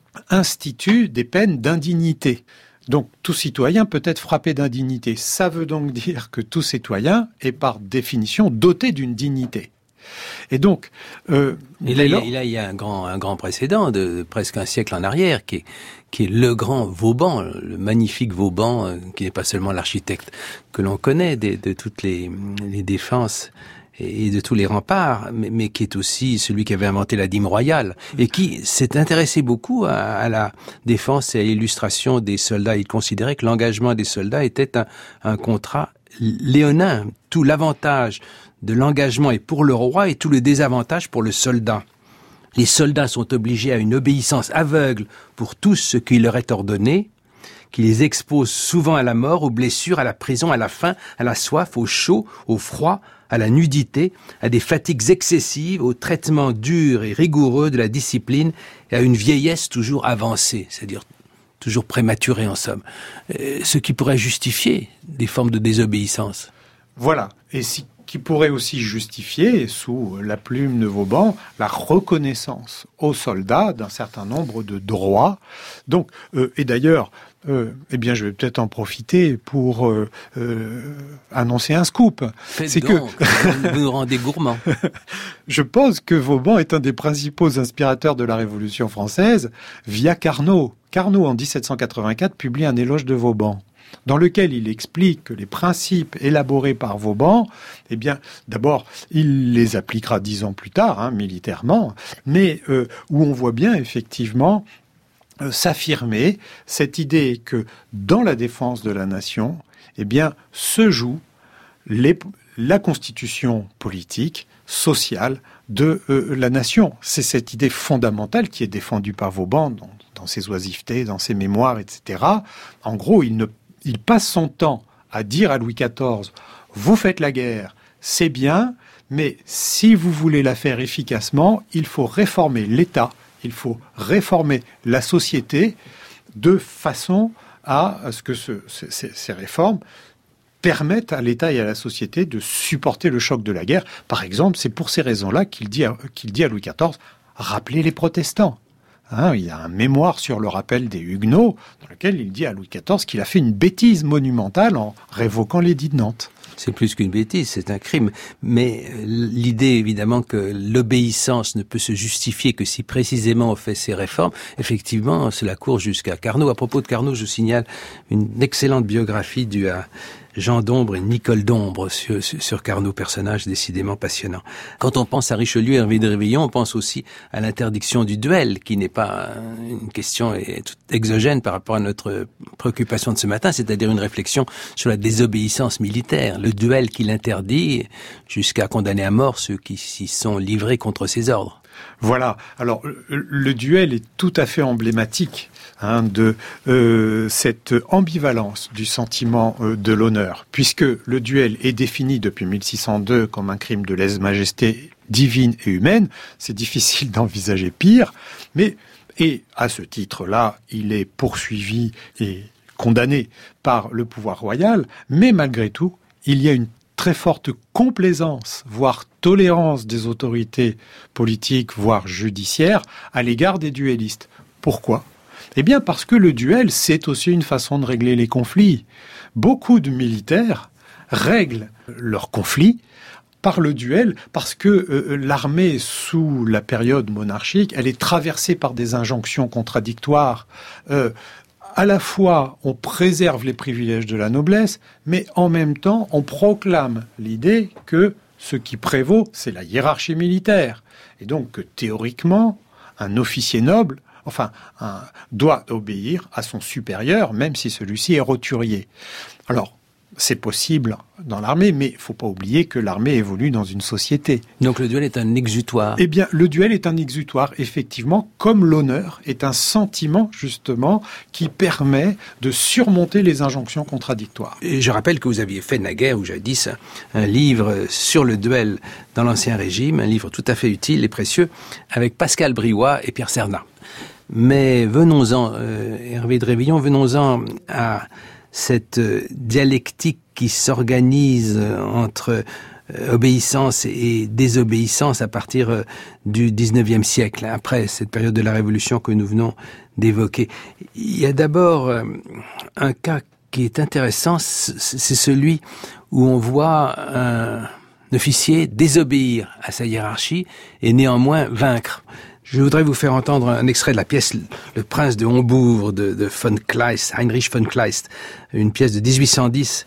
institue des peines d'indignité. Donc, tout citoyen peut être frappé d'indignité. Ça veut donc dire que tout citoyen est par définition doté d'une dignité. Et donc, euh, et là, il y, a, il y a un grand, un grand précédent de, de presque un siècle en arrière, qui est, qui est le grand Vauban, le magnifique Vauban, euh, qui n'est pas seulement l'architecte que l'on connaît de, de toutes les, les défenses et de tous les remparts, mais, mais qui est aussi celui qui avait inventé la dîme royale et qui s'est intéressé beaucoup à, à la défense et à l'illustration des soldats. Il considérait que l'engagement des soldats était un, un contrat léonin. Tout l'avantage de l'engagement est pour le roi et tout le désavantage pour le soldat. Les soldats sont obligés à une obéissance aveugle pour tout ce qui leur est ordonné, qui les expose souvent à la mort, aux blessures, à la prison, à la faim, à la soif, au chaud, au froid, à la nudité, à des fatigues excessives, au traitement dur et rigoureux de la discipline et à une vieillesse toujours avancée, c'est-à-dire toujours prématurée en somme, euh, ce qui pourrait justifier des formes de désobéissance. Voilà, et si qui pourrait aussi justifier, sous la plume de Vauban, la reconnaissance aux soldats d'un certain nombre de droits. Donc, euh, et d'ailleurs, euh, eh bien, je vais peut-être en profiter pour euh, euh, annoncer un scoop. Faites c'est donc, que vous nous rendez gourmands. Je pense que Vauban est un des principaux inspirateurs de la Révolution française via Carnot. Carnot, en dix-sept cent quatre-vingt-quatre, publie un éloge de Vauban, dans lequel il explique que les principes élaborés par Vauban, eh bien, d'abord, il les appliquera dix ans plus tard, hein, militairement, mais euh, où on voit bien, effectivement, euh, s'affirmer cette idée que, dans la défense de la nation, eh bien, se joue les, la constitution politique, sociale de euh, la nation. C'est cette idée fondamentale qui est défendue par Vauban dans, dans ses oisivetés, dans ses mémoires, et cetera. En gros, il ne Il passe son temps à dire à Louis quatorze, vous faites la guerre, c'est bien, mais si vous voulez la faire efficacement, il faut réformer l'État, il faut réformer la société de façon à ce que ce, ces, ces réformes permettent à l'État et à la société de supporter le choc de la guerre. Par exemple, c'est pour ces raisons-là qu'il dit à, qu'il dit à Louis quatorze, rappelez les protestants. Hein, il y a un mémoire sur le rappel des Huguenots dans lequel il dit à Louis quatorze qu'il a fait une bêtise monumentale en révoquant l'édit de Nantes. C'est plus qu'une bêtise, c'est un crime. Mais l'idée, évidemment, que l'obéissance ne peut se justifier que si précisément on fait ces réformes, effectivement, cela court jusqu'à Carnot. À propos de Carnot, je signale une excellente biographie due à Jean d'Ombre et Nicole d'Ombre sur, sur, sur Carnot, personnage décidément passionnant. Quand on pense à Richelieu et Hervé de Révillon, on pense aussi à l'interdiction du duel, qui n'est pas une question exogène par rapport à notre préoccupation de ce matin, c'est-à-dire une réflexion sur la désobéissance militaire. Le duel qui l'interdit jusqu'à condamner à mort ceux qui s'y sont livrés contre ses ordres. Voilà. Alors, le duel est tout à fait emblématique hein, de euh, cette ambivalence du sentiment euh, de l'honneur, puisque le duel est défini depuis mille six cent deux comme un crime de lèse-majesté divine et humaine. C'est difficile d'envisager pire, mais et à ce titre-là, il est poursuivi et condamné par le pouvoir royal, mais malgré tout, il y a une très forte complaisance, voire tolérance des autorités politiques, voire judiciaires, à l'égard des duellistes. Pourquoi ? Eh bien parce que le duel, c'est aussi une façon de régler les conflits. Beaucoup de militaires règlent leurs conflits par le duel, parce que euh, l'armée, sous la période monarchique, elle est traversée par des injonctions contradictoires. Euh, À la fois, on préserve les privilèges de la noblesse, mais en même temps, on proclame l'idée que ce qui prévaut, c'est la hiérarchie militaire. Et donc que théoriquement, un officier noble, enfin, un, doit obéir à son supérieur, même si celui-ci est roturier. Alors, c'est possible dans l'armée, mais il ne faut pas oublier que l'armée évolue dans une société. Donc le duel est un exutoire. Eh bien, le duel est un exutoire, effectivement, comme l'honneur est un sentiment, justement, qui permet de surmonter les injonctions contradictoires. Et je rappelle que vous aviez fait naguère, ou jadis, un livre sur le duel dans l'Ancien Régime, un livre tout à fait utile et précieux, avec Pascal Briouat et Pierre Cernat. Mais venons-en, euh, Hervé de Révillon, venons-en à cette dialectique qui s'organise entre obéissance et désobéissance à partir du dix-neuvième siècle, après cette période de la Révolution que nous venons d'évoquer. Il y a d'abord un cas qui est intéressant, c'est celui où on voit un officier désobéir à sa hiérarchie et néanmoins vaincre. Je voudrais vous faire entendre un extrait de la pièce Le Prince de Hombourg de, de von Kleist, Heinrich von Kleist, une pièce de dix-huit cent dix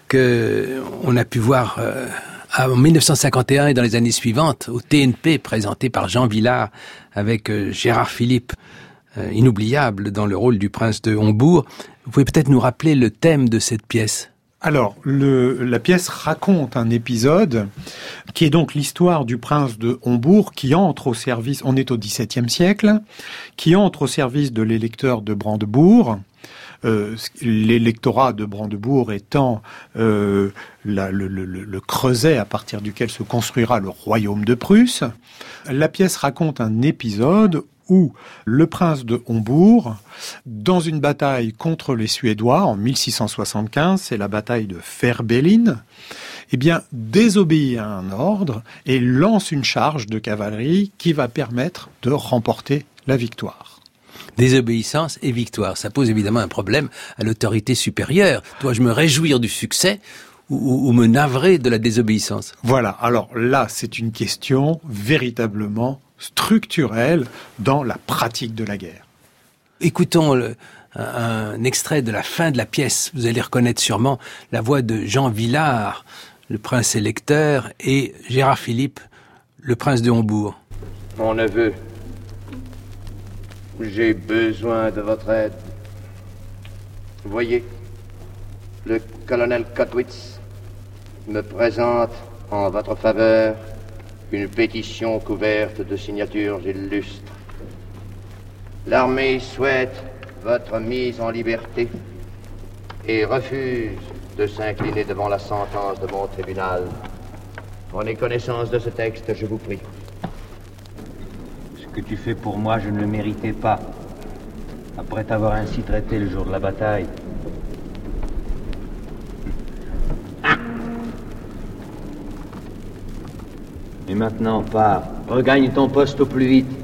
que on a pu voir euh, en mille neuf cent cinquante et un et dans les années suivantes au T N P, présentée par Jean Vilar avec euh, Gérard Philippe, euh, inoubliable dans le rôle du Prince de Hombourg. Vous pouvez peut-être nous rappeler le thème de cette pièce ? Alors, le, la pièce raconte un épisode qui est donc l'histoire du prince de Hombourg qui entre au service, on est au dix-septième siècle, qui entre au service de l'électeur de Brandebourg, euh, l'électorat de Brandebourg étant euh, la, le, le, le creuset à partir duquel se construira le royaume de Prusse. La pièce raconte un épisode où le prince de Hombourg, dans une bataille contre les Suédois en mille six cent soixante-quinze, c'est la bataille de Fehrbellin, eh bien, désobéit à un ordre et lance une charge de cavalerie qui va permettre de remporter la victoire. Désobéissance et victoire, ça pose évidemment un problème à l'autorité supérieure. Dois-je me réjouir du succès ou, ou me navrer de la désobéissance ? Voilà, alors là, c'est une question véritablement structurelle dans la pratique de la guerre. Écoutons le, un, un extrait de la fin de la pièce. Vous allez reconnaître sûrement la voix de Jean Vilar, le prince électeur, et Gérard Philippe, le prince de Hombourg. Mon neveu, j'ai besoin de votre aide. Voyez, le colonel Kottwitz me présente en votre faveur une pétition couverte de signatures illustres. L'armée souhaite votre mise en liberté et refuse de s'incliner devant la sentence de mon tribunal. Prenez connaissance de ce texte, je vous prie. Ce que tu fais pour moi, je ne le méritais pas. Après t'avoir ainsi traité le jour de la bataille. Et maintenant, pars, regagne ton poste au plus vite.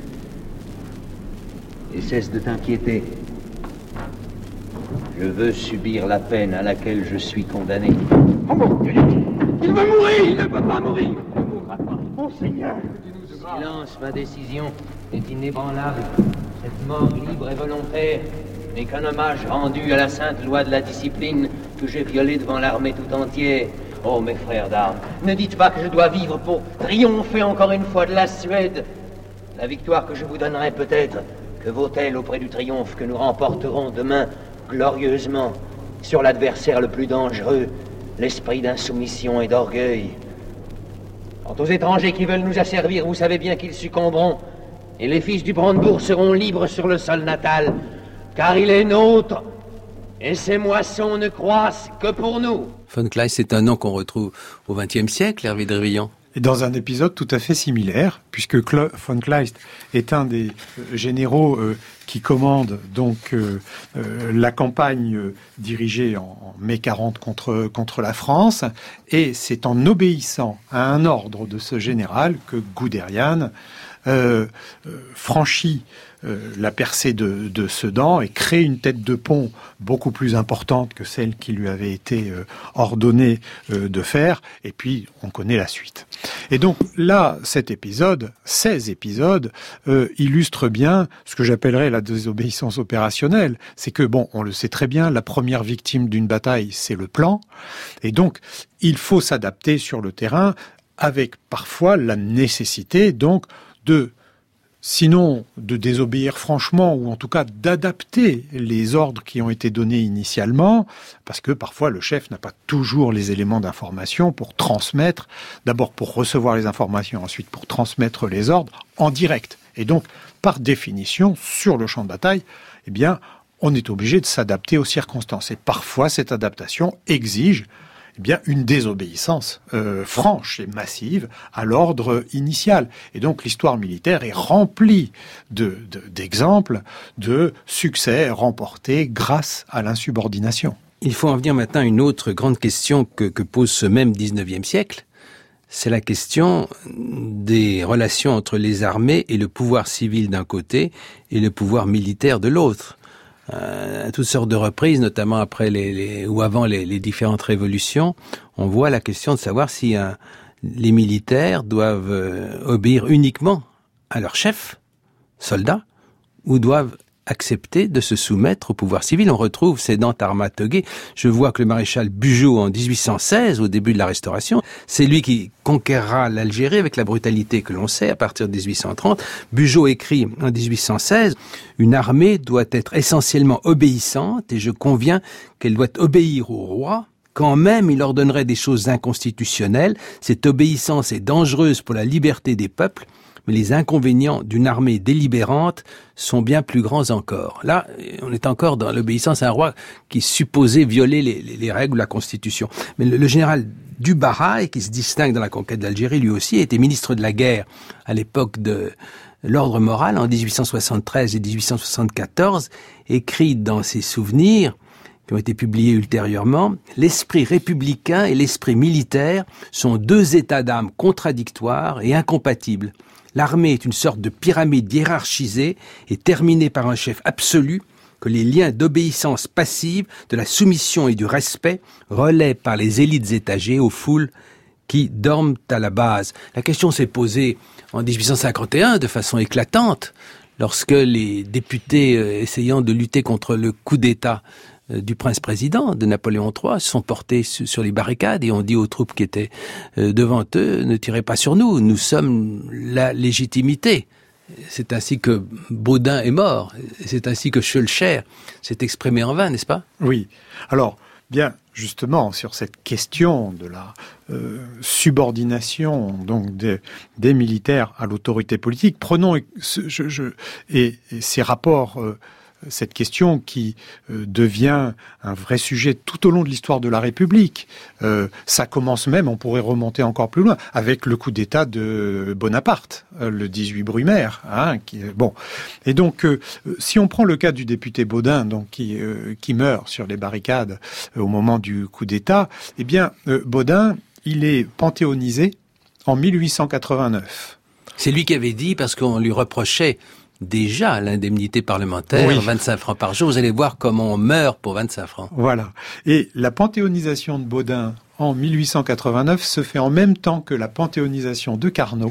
Et cesse de t'inquiéter. Je veux subir la peine à laquelle je suis condamné. Oh mon Dieu, il veut mourir! Il ne peut pas mourir! Il ne mourra pas. Monseigneur! Silence, ma décision est inébranlable. Cette mort libre et volontaire n'est qu'un hommage rendu à la sainte loi de la discipline que j'ai violée devant l'armée tout entière. Oh, mes frères d'armes, ne dites pas que je dois vivre pour triompher encore une fois de la Suède. La victoire que je vous donnerai peut-être, que vaut-elle auprès du triomphe que nous remporterons demain glorieusement sur l'adversaire le plus dangereux, l'esprit d'insoumission et d'orgueil. Quant aux étrangers qui veulent nous asservir, vous savez bien qu'ils succomberont, et les fils du Brandebourg seront libres sur le sol natal, car il est nôtre, et ses moissons ne croissent que pour nous. Von Kleist, c'est un nom qu'on retrouve au vingtième siècle, Hervé de Révillon. Et dans un épisode tout à fait similaire, puisque Cl- von Kleist est un des euh, généraux euh, qui commande donc euh, euh, la campagne euh, dirigée en, en mai quarante contre, contre la France, et c'est en obéissant à un ordre de ce général que Guderian euh, euh, franchit euh, la percée de, de Sedan et crée une tête de pont beaucoup plus importante que celle qui lui avait été euh, ordonnée euh, de faire, et puis on connaît la suite. Et donc là, cet épisode, ces épisodes, euh, illustrent bien ce que j'appellerais la désobéissance opérationnelle. C'est que, bon, on le sait très bien, la première victime d'une bataille, c'est le plan, et donc il faut s'adapter sur le terrain avec parfois la nécessité donc de, sinon de désobéir franchement, ou en tout cas d'adapter les ordres qui ont été donnés initialement, parce que parfois le chef n'a pas toujours les éléments d'information pour transmettre, d'abord pour recevoir les informations, ensuite pour transmettre les ordres en direct. Et donc, par définition, sur le champ de bataille, eh bien, on est obligé de s'adapter aux circonstances. Et parfois, cette adaptation exige eh bien, une désobéissance euh, franche et massive à l'ordre initial. Et donc l'histoire militaire est remplie de, de, d'exemples de succès remportés grâce à l'insubordination. Il faut en venir maintenant à une autre grande question que, que pose ce même dix-neuvième siècle. C'est la question des relations entre les armées et le pouvoir civil d'un côté et le pouvoir militaire de l'autre. Euh, à toutes sortes de reprises, notamment après les, les ou avant les, les différentes révolutions, on voit la question de savoir si euh, les militaires doivent euh, obéir uniquement à leur chef, soldats, ou doivent accepter de se soumettre au pouvoir civil. On retrouve ces dents Armatoguet. Je vois que le maréchal Bugeaud, en dix-huit cent seize, au début de la Restauration, c'est lui qui conquérera l'Algérie avec la brutalité que l'on sait à partir de dix-huit cent trente. Bugeaud écrit en dix-huit cent seize, « Une armée doit être essentiellement obéissante et je conviens qu'elle doit obéir au roi. Quand même il ordonnerait des choses inconstitutionnelles, cette obéissance est dangereuse pour la liberté des peuples. Mais les inconvénients d'une armée délibérante sont bien plus grands encore. » Là, on est encore dans l'obéissance à un roi qui supposait violer les, les, les règles de la Constitution. Mais le, le général Dubarrail, qui se distingue dans la conquête d'Algérie, lui aussi, était ministre de la guerre à l'époque de l'ordre moral, en dix-huit cent soixante-treize et dix-huit cent soixante-quatorze, écrit dans ses souvenirs, qui ont été publiés ultérieurement, « L'esprit républicain et l'esprit militaire sont deux états d'âme contradictoires et incompatibles. L'armée est une sorte de pyramide hiérarchisée et terminée par un chef absolu que les liens d'obéissance passive, de la soumission et du respect relaient par les élites étagées aux foules qui dorment à la base. » La question s'est posée en dix-huit cent cinquante et un de façon éclatante lorsque les députés euh, essayant de lutter contre le coup d'État du prince-président de Napoléon trois se sont portés sur les barricades et ont dit aux troupes qui étaient devant eux, ne tirez pas sur nous, nous sommes la légitimité. C'est ainsi que Baudin est mort, c'est ainsi que Schœlcher s'est exprimé en vain, n'est-ce pas? Oui. Alors, bien, justement, sur cette question de la euh, subordination donc des, des militaires à l'autorité politique, prenons ce, je, je, et, et ces rapports euh, cette question qui euh, devient un vrai sujet tout au long de l'histoire de la République. Euh, ça commence même, on pourrait remonter encore plus loin, avec le coup d'État de Bonaparte, euh, le dix-huit Brumaire. Hein, qui, bon. Et donc, euh, si on prend le cas du député Baudin, donc, qui, euh, qui meurt sur les barricades euh, au moment du coup d'État, eh bien, euh, Baudin, il est panthéonisé en mille huit cent quatre-vingt-neuf. C'est lui qui avait dit, parce qu'on lui reprochait déjà l'indemnité parlementaire, oui. vingt-cinq francs par jour. Vous allez voir comment on meurt pour vingt-cinq francs. Voilà. Et la panthéonisation de Baudin en mille huit cent quatre-vingt-neuf, se fait en même temps que la panthéonisation de Carnot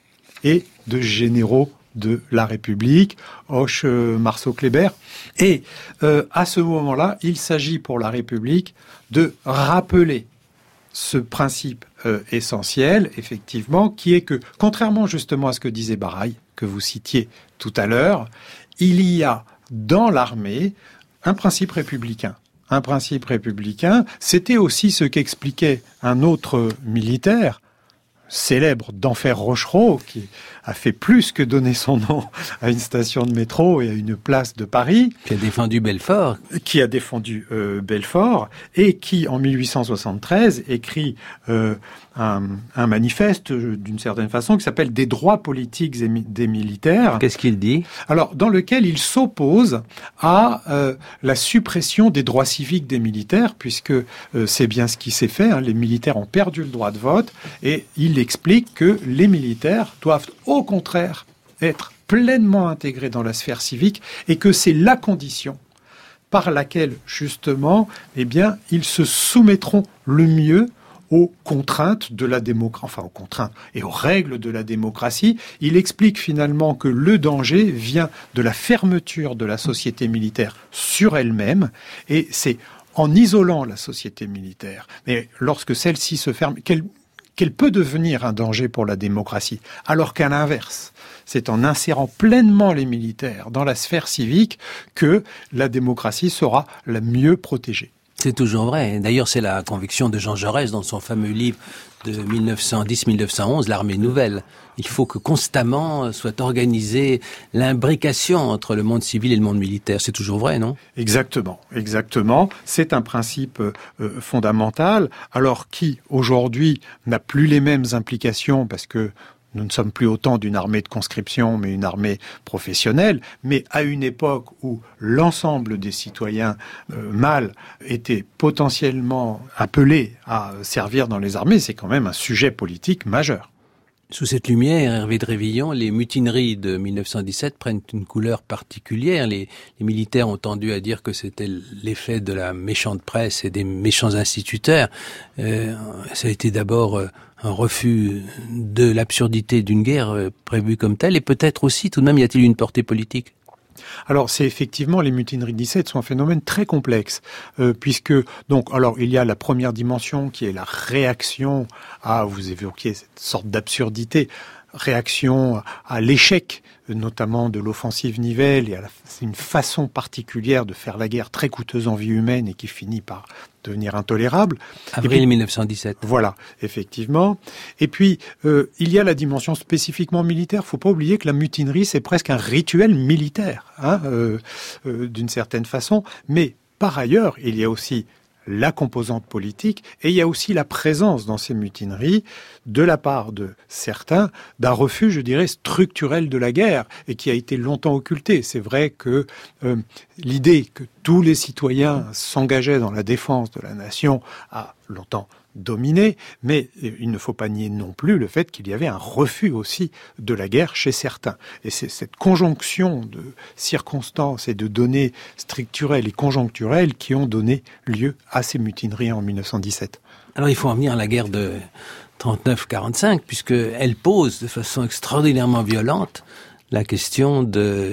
et de généraux de la République, Hoche, euh, Marceau, Kléber. Et euh, à ce moment-là, il s'agit pour la République de rappeler ce principe euh, essentiel, effectivement, qui est que, contrairement justement à ce que disait Baraille, que vous citiez tout à l'heure, il y a dans l'armée un principe républicain. Un principe républicain, c'était aussi ce qu'expliquait un autre militaire, célèbre d'Enfer Rochereau, qui a fait plus que donner son nom à une station de métro et à une place de Paris. Qui a défendu Belfort. Qui a défendu euh, Belfort, et qui, en mille huit cent soixante-treize, écrit euh, un, un manifeste, euh, d'une certaine façon, qui s'appelle « Des droits politiques et mi- des militaires ». Qu'est-ce qu'il dit ? Alors, dans lequel il s'oppose à euh, la suppression des droits civiques des militaires, puisque euh, c'est bien ce qui s'est fait. Hein, les militaires ont perdu le droit de vote, et il explique que les militaires doivent au contraire être pleinement intégrés dans la sphère civique et que c'est la condition par laquelle, justement, eh bien, ils se soumettront le mieux aux contraintes de la démocratie, enfin aux contraintes et aux règles de la démocratie. Il explique finalement que le danger vient de la fermeture de la société militaire sur elle-même, et c'est en isolant la société militaire, mais lorsque celle-ci se ferme, qu'elle qu'elle peut devenir un danger pour la démocratie, alors qu'à l'inverse, c'est en insérant pleinement les militaires dans la sphère civique que la démocratie sera la mieux protégée. C'est toujours vrai. D'ailleurs, c'est la conviction de Jean Jaurès dans son fameux livre de mille neuf cent dix mille neuf cent onze, L'Armée nouvelle. Il faut que constamment soit organisée l'imbrication entre le monde civil et le monde militaire. C'est toujours vrai, non ? Exactement, exactement. C'est un principe euh, fondamental, alors qui, aujourd'hui, n'a plus les mêmes implications parce que nous ne sommes plus autant d'une armée de conscription, mais une armée professionnelle. Mais à une époque où l'ensemble des citoyens euh, mâles étaient potentiellement appelés à servir dans les armées, c'est quand même un sujet politique majeur. Sous cette lumière, Hervé de Révillon, les mutineries de mille neuf cent dix-sept prennent une couleur particulière. Les, les militaires ont tendu à dire que c'était l'effet de la méchante presse et des méchants instituteurs. Euh, ça a été d'abord euh, un refus de l'absurdité d'une guerre euh, prévue comme telle, et peut-être aussi, tout de même, y a-t-il une portée politique ? Alors, c'est effectivement, les mutineries de dix-sept sont un phénomène très complexe, euh, puisque, donc, alors, il y a la première dimension qui est la réaction à, vous évoquiez cette sorte d'absurdité, réaction à l'échec, notamment de l'offensive Nivelle, et à la, c'est une façon particulière de faire la guerre très coûteuse en vie humaine et qui finit par devenir intolérable. Avril puis, mille neuf cent dix-sept. Voilà, effectivement. Et puis, euh, il y a la dimension spécifiquement militaire. Faut pas oublier que la mutinerie, c'est presque un rituel militaire, hein, euh, euh, d'une certaine façon. Mais par ailleurs, il y a aussi la composante politique, et il y a aussi la présence dans ces mutineries, de la part de certains, d'un refus, je dirais, structurel de la guerre, et qui a été longtemps occulté. C'est vrai que euh, l'idée que tous les citoyens s'engageaient dans la défense de la nation a longtemps dominé, mais il ne faut pas nier non plus le fait qu'il y avait un refus aussi de la guerre chez certains. Et c'est cette conjonction de circonstances et de données structurelles et conjoncturelles qui ont donné lieu à ces mutineries en mille neuf cent dix-sept. Alors il faut en venir à la guerre de trente-neuf quarante-cinq, puisqu'elle pose de façon extraordinairement violente la question de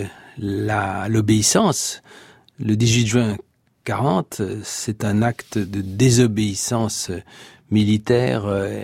la, l'obéissance. Le dix-huit juin quarante, c'est un acte de désobéissance militaire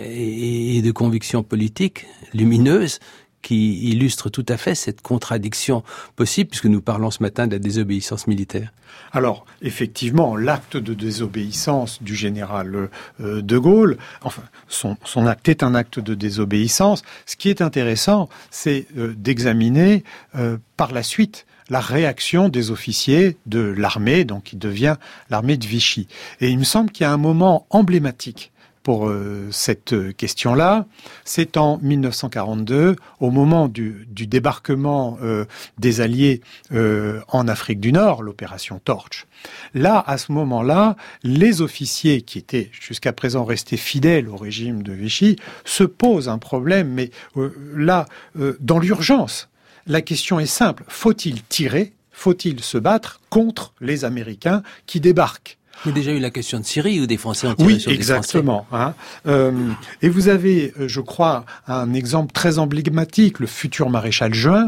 et de conviction politique lumineuse qui illustre tout à fait cette contradiction possible, puisque nous parlons ce matin de la désobéissance militaire. Alors, effectivement, l'acte de désobéissance du général euh, de Gaulle, enfin, son, son acte est un acte de désobéissance. Ce qui est intéressant, c'est euh, d'examiner euh, par la suite la réaction des officiers de l'armée, donc qui devient l'armée de Vichy. Et il me semble qu'il y a un moment emblématique pour euh, cette question-là. C'est en mille neuf cent quarante-deux, au moment du, du débarquement euh, des Alliés euh, en Afrique du Nord, l'opération Torch. Là, à ce moment-là, les officiers qui étaient jusqu'à présent restés fidèles au régime de Vichy se posent un problème, mais euh, là, euh, dans l'urgence, la question est simple. Faut-il tirer ? Faut-il se battre contre les Américains qui débarquent ? Il y a déjà eu la question de Syrie où des Français ont tiré oui, sur des Français. Oui, exactement. Hein. Euh, et vous avez, je crois, un exemple très emblématique, le futur maréchal Juin.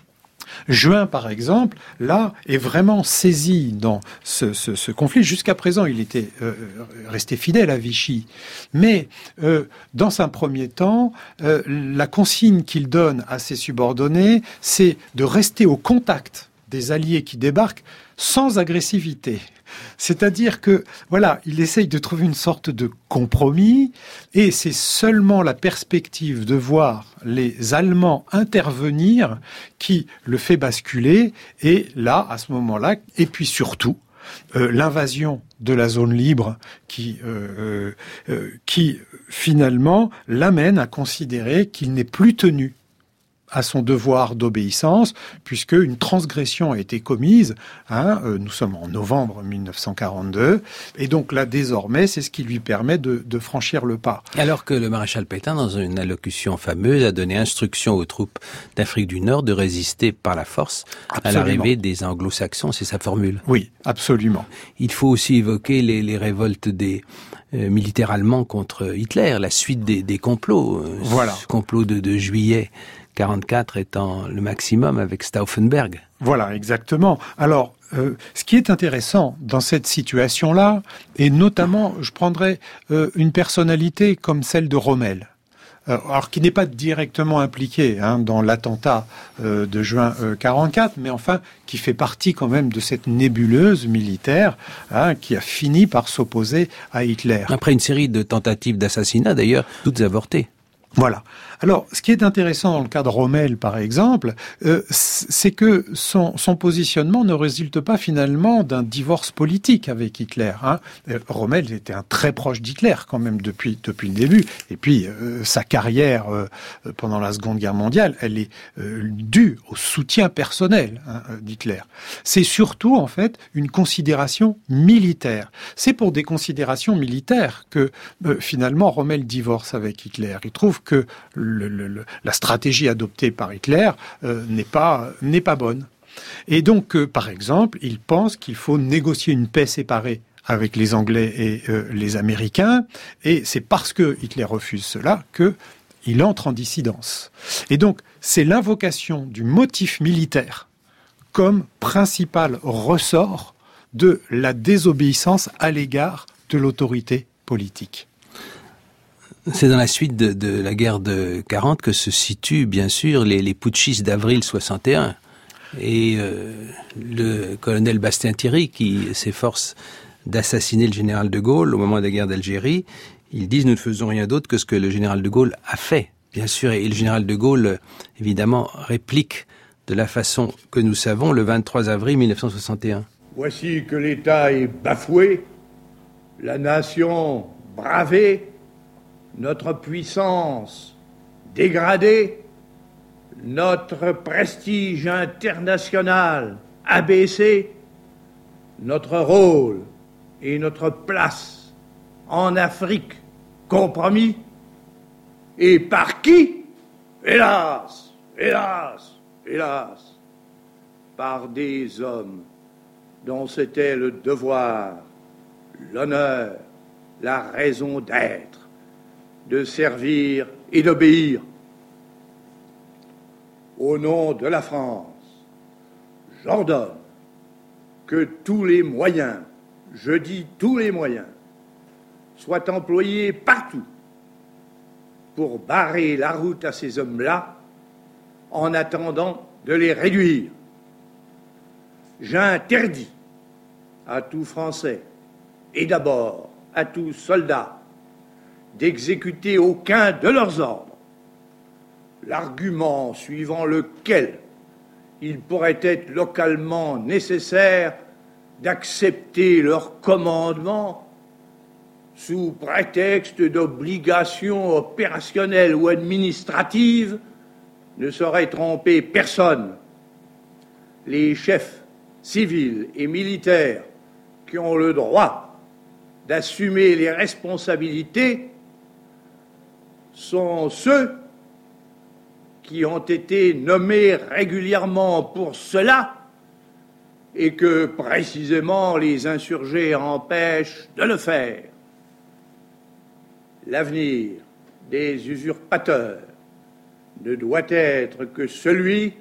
Juin, par exemple, là, est vraiment saisi dans ce, ce, ce conflit. Jusqu'à présent, il était euh, resté fidèle à Vichy. Mais, euh, dans un premier temps, euh, la consigne qu'il donne à ses subordonnés, c'est de rester au contact des alliés qui débarquent sans agressivité. C'est-à-dire que, voilà, il essaye de trouver une sorte de compromis, et c'est seulement la perspective de voir les Allemands intervenir qui le fait basculer, et là, à ce moment-là, et puis surtout, euh, l'invasion de la zone libre qui, euh, euh, qui finalement l'amène à considérer qu'il n'est plus tenu à son devoir d'obéissance, puisque une transgression a été commise. Hein, euh, nous sommes en novembre mille neuf cent quarante-deux, et donc là, désormais, c'est ce qui lui permet de, de franchir le pas. Alors que le maréchal Pétain, dans une allocution fameuse, a donné instruction aux troupes d'Afrique du Nord de résister par la force absolument à l'arrivée des anglo-saxons, c'est sa formule. Oui, absolument. Il faut aussi évoquer les, les révoltes des euh, militaires allemands contre Hitler, la suite des, des complots. Euh, voilà. Ce complot de, de juillet quarante-quatre étant le maximum avec Stauffenberg. Voilà, exactement. Alors, euh, ce qui est intéressant dans cette situation-là, et notamment, je prendrais euh, une personnalité comme celle de Rommel, euh, alors qui n'est pas directement impliqué hein, dans l'attentat euh, de juin euh, quarante-quatre, mais enfin qui fait partie quand même de cette nébuleuse militaire hein, qui a fini par s'opposer à Hitler. Après une série de tentatives d'assassinat, d'ailleurs, toutes avortées. Voilà. Alors, ce qui est intéressant dans le cas de Rommel, par exemple, euh, c'est que son, son positionnement ne résulte pas finalement d'un divorce politique avec Hitler. Hein. Rommel était un très proche d'Hitler quand même depuis depuis le début. Et puis, euh, sa carrière euh, pendant la Seconde Guerre mondiale, elle est euh, due au soutien personnel hein, d'Hitler. C'est surtout, en fait, une considération militaire. C'est pour des considérations militaires que, euh, finalement, Rommel divorce avec Hitler. Il trouve que Le, le, le, la stratégie adoptée par Hitler euh, n'est pas n'est pas bonne. Et donc, euh, par exemple, il pense qu'il faut négocier une paix séparée avec les Anglais et euh, les Américains, et c'est parce que Hitler refuse cela que il entre en dissidence. Et donc, c'est l'invocation du motif militaire comme principal ressort de la désobéissance à l'égard de l'autorité politique. C'est dans la suite de, de la guerre de quarante que se situent, bien sûr, les, les putschistes d'avril soixante et un. Et euh, le colonel Bastien-Thierry, qui s'efforce d'assassiner le général de Gaulle au moment de la guerre d'Algérie, ils disent « nous ne faisons rien d'autre que ce que le général de Gaulle a fait ». Bien sûr, et le général de Gaulle, évidemment, réplique de la façon que nous savons le vingt-trois avril mille neuf cent soixante et un. Voici que l'État est bafoué, la nation bravée, notre puissance dégradée, notre prestige international abaissé, notre rôle et notre place en Afrique compromis. Et par qui? Hélas, hélas, hélas, par des hommes dont c'était le devoir, l'honneur, la raison d'être, de servir et d'obéir. Au nom de la France, j'ordonne que tous les moyens, je dis tous les moyens, soient employés partout pour barrer la route à ces hommes-là en attendant de les réduire. J'interdis à tout Français et d'abord à tout soldat d'exécuter aucun de leurs ordres, l'argument suivant lequel il pourrait être localement nécessaire d'accepter leur commandement sous prétexte d'obligations opérationnelles ou administratives ne saurait tromper personne. Les chefs civils et militaires qui ont le droit d'assumer les responsabilités sont ceux qui ont été nommés régulièrement pour cela et que précisément les insurgés empêchent de le faire. L'avenir des usurpateurs ne doit être que celui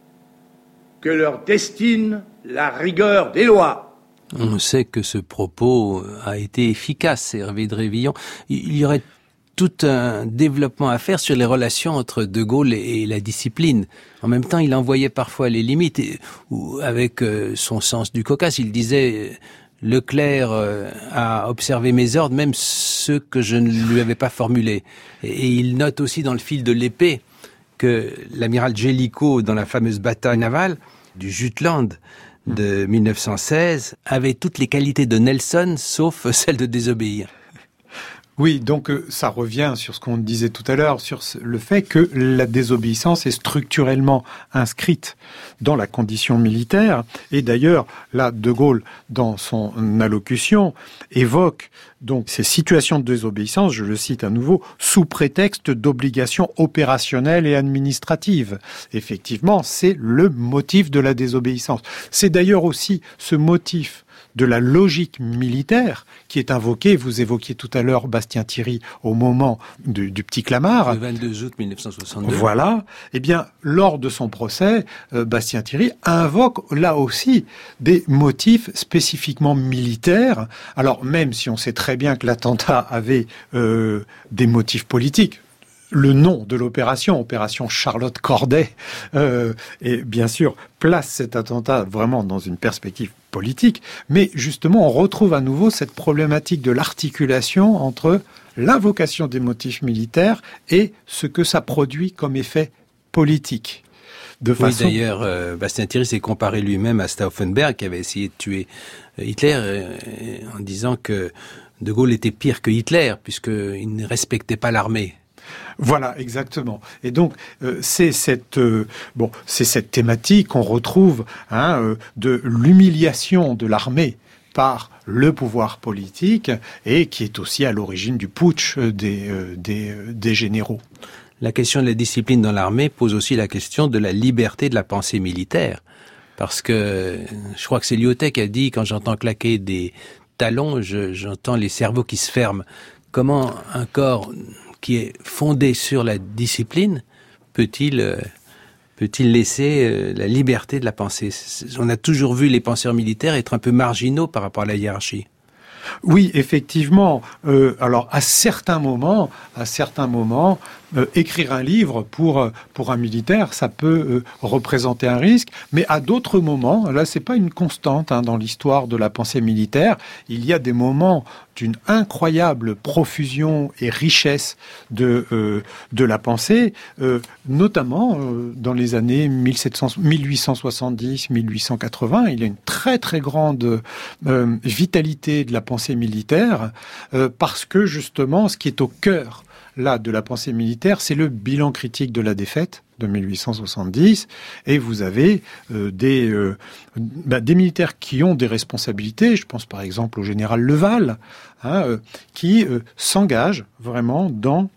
que leur destine la rigueur des lois. On sait que ce propos a été efficace, Hervé Drévillon. Il y aurait tout un développement à faire sur les relations entre De Gaulle et la discipline. En même temps, il en voyait parfois les limites. Et, ou avec euh, son sens du cocasse, il disait « Leclerc euh, a observé mes ordres, même ceux que je ne lui avais pas formulés. » Et, et il note aussi dans le fil de l'épée que l'amiral Jellicoe, dans la fameuse bataille navale du Jutland de mille neuf cent seize, avait toutes les qualités de Nelson, sauf celle de désobéir. Oui, donc ça revient sur ce qu'on disait tout à l'heure, sur le fait que la désobéissance est structurellement inscrite dans la condition militaire. Et d'ailleurs, là, De Gaulle, dans son allocution, évoque donc ces situations de désobéissance, je le cite à nouveau, sous prétexte d'obligations opérationnelles et administratives. Effectivement, c'est le motif de la désobéissance. C'est d'ailleurs aussi ce motif de la logique militaire qui est invoquée, vous évoquiez tout à l'heure Bastien Thierry au moment du, du petit Clamart. Le vingt-deux août mille neuf cent soixante-deux. Voilà. Eh bien, lors de son procès, euh, Bastien Thierry invoque là aussi des motifs spécifiquement militaires. Alors, même si on sait très bien que l'attentat avait euh, des motifs politiques, le nom de l'opération, opération Charlotte Corday, euh, et bien sûr place cet attentat vraiment dans une perspective politique, mais justement on retrouve à nouveau cette problématique de l'articulation entre l'invocation des motifs militaires et ce que ça produit comme effet politique. De façon... Oui, d'ailleurs, euh, Bastien Thierry s'est comparé lui-même à Stauffenberg, qui avait essayé de tuer Hitler, euh, en disant que De Gaulle était pire que Hitler, puisqu'il ne respectait pas l'armée. Voilà, exactement. Et donc euh, c'est cette euh, bon, c'est cette thématique qu'on retrouve hein, euh, de l'humiliation de l'armée par le pouvoir politique et qui est aussi à l'origine du putsch des euh, des, euh, des généraux. La question de la discipline dans l'armée pose aussi la question de la liberté de la pensée militaire, parce que je crois que c'est Lyotet qui a dit, quand j'entends claquer des talons, je, j'entends les cerveaux qui se ferment. Comment un corps qui est fondé sur la discipline peut-il euh, peut-il laisser euh, la liberté de la pensée? On a toujours vu les penseurs militaires être un peu marginaux par rapport à la hiérarchie. Oui, effectivement. Euh, alors, à certains moments, à certains moments, euh, écrire un livre pour pour un militaire, ça peut euh, représenter un risque. Mais à d'autres moments, là, c'est pas une constante hein, dans l'histoire de la pensée militaire. Il y a des moments d'une incroyable profusion et richesse de euh, de la pensée, euh, notamment euh, dans les années mille sept cents, mille huit cent soixante-dix, mille huit cent quatre-vingts. Il y a une très très grande euh, vitalité de la pensée militaire euh, parce que justement, ce qui est au cœur là de la pensée militaire, c'est le bilan critique de la défaite de mille huit cent soixante-dix, et vous avez euh, des, euh, bah, des militaires qui ont des responsabilités, je pense par exemple au général Leval, hein, euh, qui euh, s'engagent vraiment dans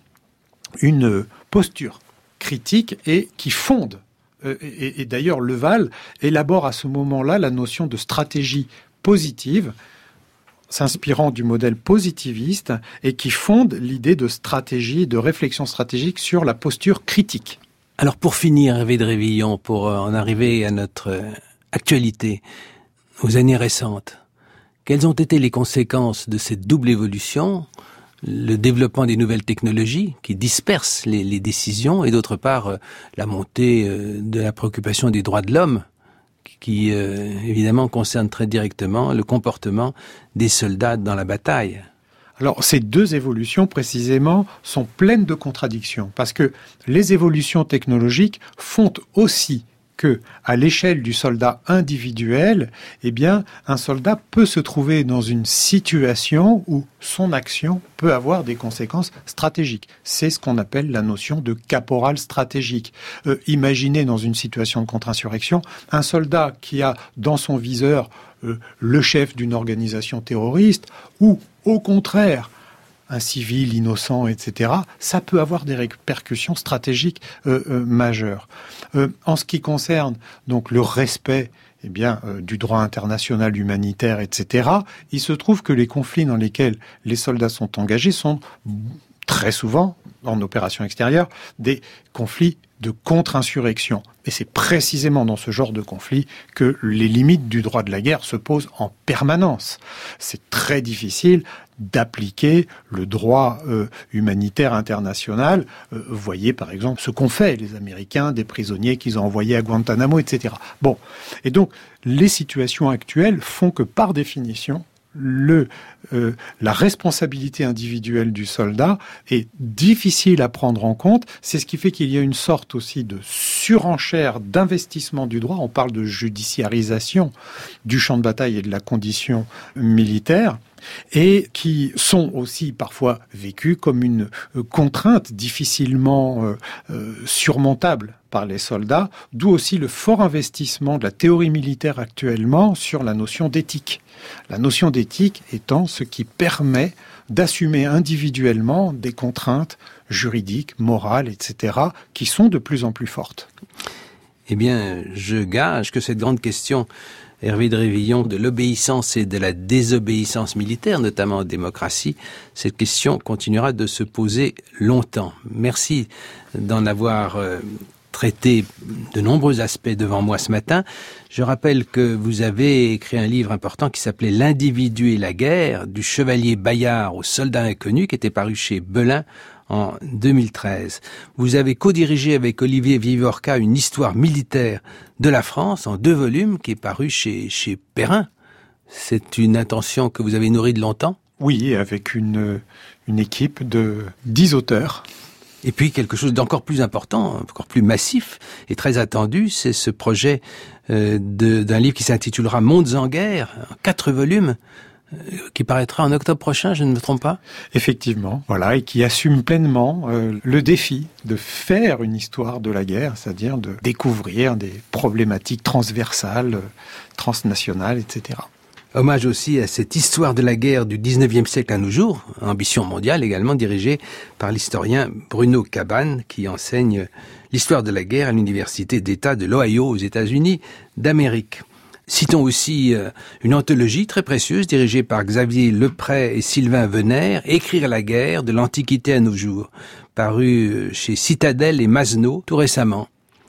une posture critique et qui fondent. Euh, et, et d'ailleurs, Leval élabore à ce moment-là la notion de stratégie positive, s'inspirant du modèle positiviste, et qui fonde l'idée de stratégie, de réflexion stratégique sur la posture critique. Alors pour finir, Hervé Drévillon, pour en arriver à notre actualité, aux années récentes, quelles ont été les conséquences de cette double évolution, le développement des nouvelles technologies qui dispersent les, les décisions, et d'autre part la montée de la préoccupation des droits de l'homme, qui euh, évidemment concerne très directement le comportement des soldats dans la bataille? Alors, ces deux évolutions, précisément, sont pleines de contradictions, parce que les évolutions technologiques font aussi que, à l'échelle du soldat individuel, eh bien, un soldat peut se trouver dans une situation où son action peut avoir des conséquences stratégiques. C'est ce qu'on appelle la notion de caporal stratégique. Euh, imaginez dans une situation de contre-insurrection, un soldat qui a dans son viseur euh, le chef d'une organisation terroriste, ou au contraire, un civil innocent, et cetera, ça peut avoir des répercussions stratégiques euh, euh, majeures. Euh, en ce qui concerne donc le respect eh bien, euh, du droit international humanitaire, et cetera, il se trouve que les conflits dans lesquels les soldats sont engagés sont très souvent, en opération extérieure, des conflits de contre-insurrection. Et c'est précisément dans ce genre de conflit que les limites du droit de la guerre se posent en permanence. C'est très difficile d'appliquer le droit euh, humanitaire international. Euh, voyez par exemple ce qu'ont fait les Américains des prisonniers qu'ils ont envoyés à Guantanamo, et cetera. Bon, et donc les situations actuelles font que par définition, Le, euh, la responsabilité individuelle du soldat est difficile à prendre en compte. C'est ce qui fait qu'il y a une sorte aussi de surenchère d'investissement du droit. On parle de judiciarisation du champ de bataille et de la condition militaire, et qui sont aussi parfois vécus comme une contrainte difficilement euh, euh, surmontable par les soldats, d'où aussi le fort investissement de la théorie militaire actuellement sur la notion d'éthique. La notion d'éthique étant ce qui permet d'assumer individuellement des contraintes juridiques, morales, et cetera, qui sont de plus en plus fortes. Eh bien, je gage que cette grande question, Hervé de Révillon, de l'obéissance et de la désobéissance militaire, notamment en démocratie, cette question continuera de se poser longtemps. Merci d'en avoir euh, traité de nombreux aspects devant moi ce matin. Je rappelle que vous avez écrit un livre important qui s'appelait « L'individu et la guerre » du chevalier Bayard au soldat inconnu, qui était paru chez Belin en deux mille treize. Vous avez co-dirigé avec Olivier Vivorca une histoire militaire de la France en deux volumes qui est paru chez, chez Perrin. C'est une intention que vous avez nourrie de longtemps? Oui, avec une, une équipe de dix auteurs. Et puis quelque chose d'encore plus important, encore plus massif et très attendu, c'est ce projet euh, de, d'un livre qui s'intitulera « Mondes en guerre », en quatre volumes, euh, qui paraîtra en octobre prochain, je ne me trompe pas? Effectivement, voilà, et qui assume pleinement euh, le défi de faire une histoire de la guerre, c'est-à-dire de découvrir des problématiques transversales, transnationales, et cetera. Hommage aussi à cette histoire de la guerre du dix-neuvième siècle à nos jours, ambition mondiale également dirigée par l'historien Bruno Cabane, qui enseigne l'histoire de la guerre à l'université d'État de l'Ohio aux États-Unis d'Amérique. Citons aussi une anthologie très précieuse dirigée par Xavier Lepret et Sylvain Venère, Écrire la guerre de l'Antiquité à nos jours, paru chez Citadel et Masneau tout récemment.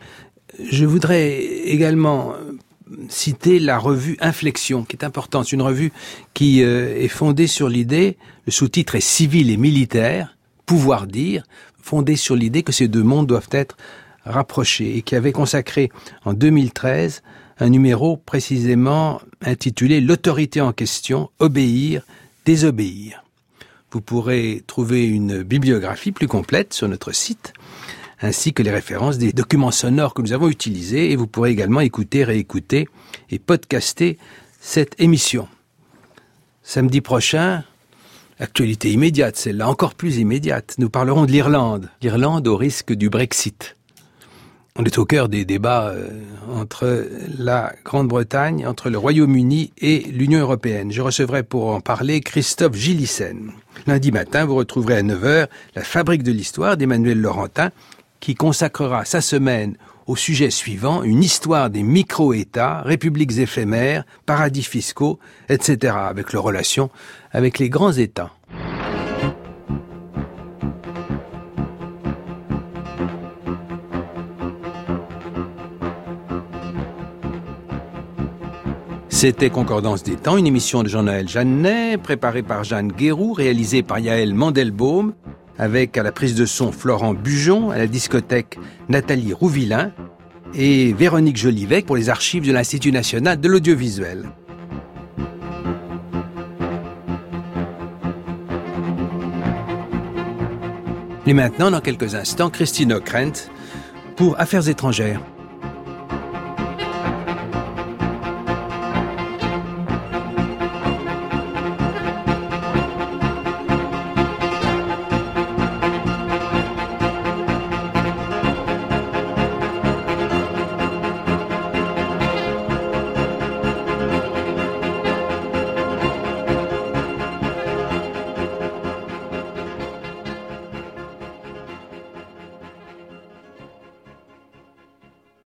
Je voudrais également citer la revue Inflexion, qui est importante. C'est une revue qui euh, est fondée sur l'idée, le sous-titre est Civil et militaire, pouvoir dire, fondée sur l'idée que ces deux mondes doivent être rapprochés, et qui avait consacré en deux mille treize un numéro précisément intitulé L'autorité en question, obéir, désobéir. Vous pourrez trouver une bibliographie plus complète sur notre site, ainsi que les références des documents sonores que nous avons utilisés, et vous pourrez également écouter, réécouter et podcaster cette émission. Samedi prochain, actualité immédiate, celle-là encore plus immédiate, nous parlerons de l'Irlande, l'Irlande au risque du Brexit. On est au cœur des débats euh, entre la Grande-Bretagne, entre le Royaume-Uni et l'Union européenne. Je recevrai pour en parler Christophe Gillissen. Lundi matin, vous retrouverez à neuf heures la Fabrique de l'Histoire d'Emmanuel Laurentin, qui consacrera sa semaine au sujet suivant, une histoire des micro-États, républiques éphémères, paradis fiscaux, et cetera, avec leurs relations avec les grands États. C'était Concordance des temps, une émission de Jean-Noël Jeannet, préparée par Jeanne Guéroux, réalisée par Yaël Mandelbaum, avec à la prise de son Florent Bujon, à la discothèque Nathalie Rouvillain et Véronique Jolivet pour les archives de l'Institut national de l'audiovisuel. Et maintenant, dans quelques instants, Christine Ockrent pour Affaires étrangères.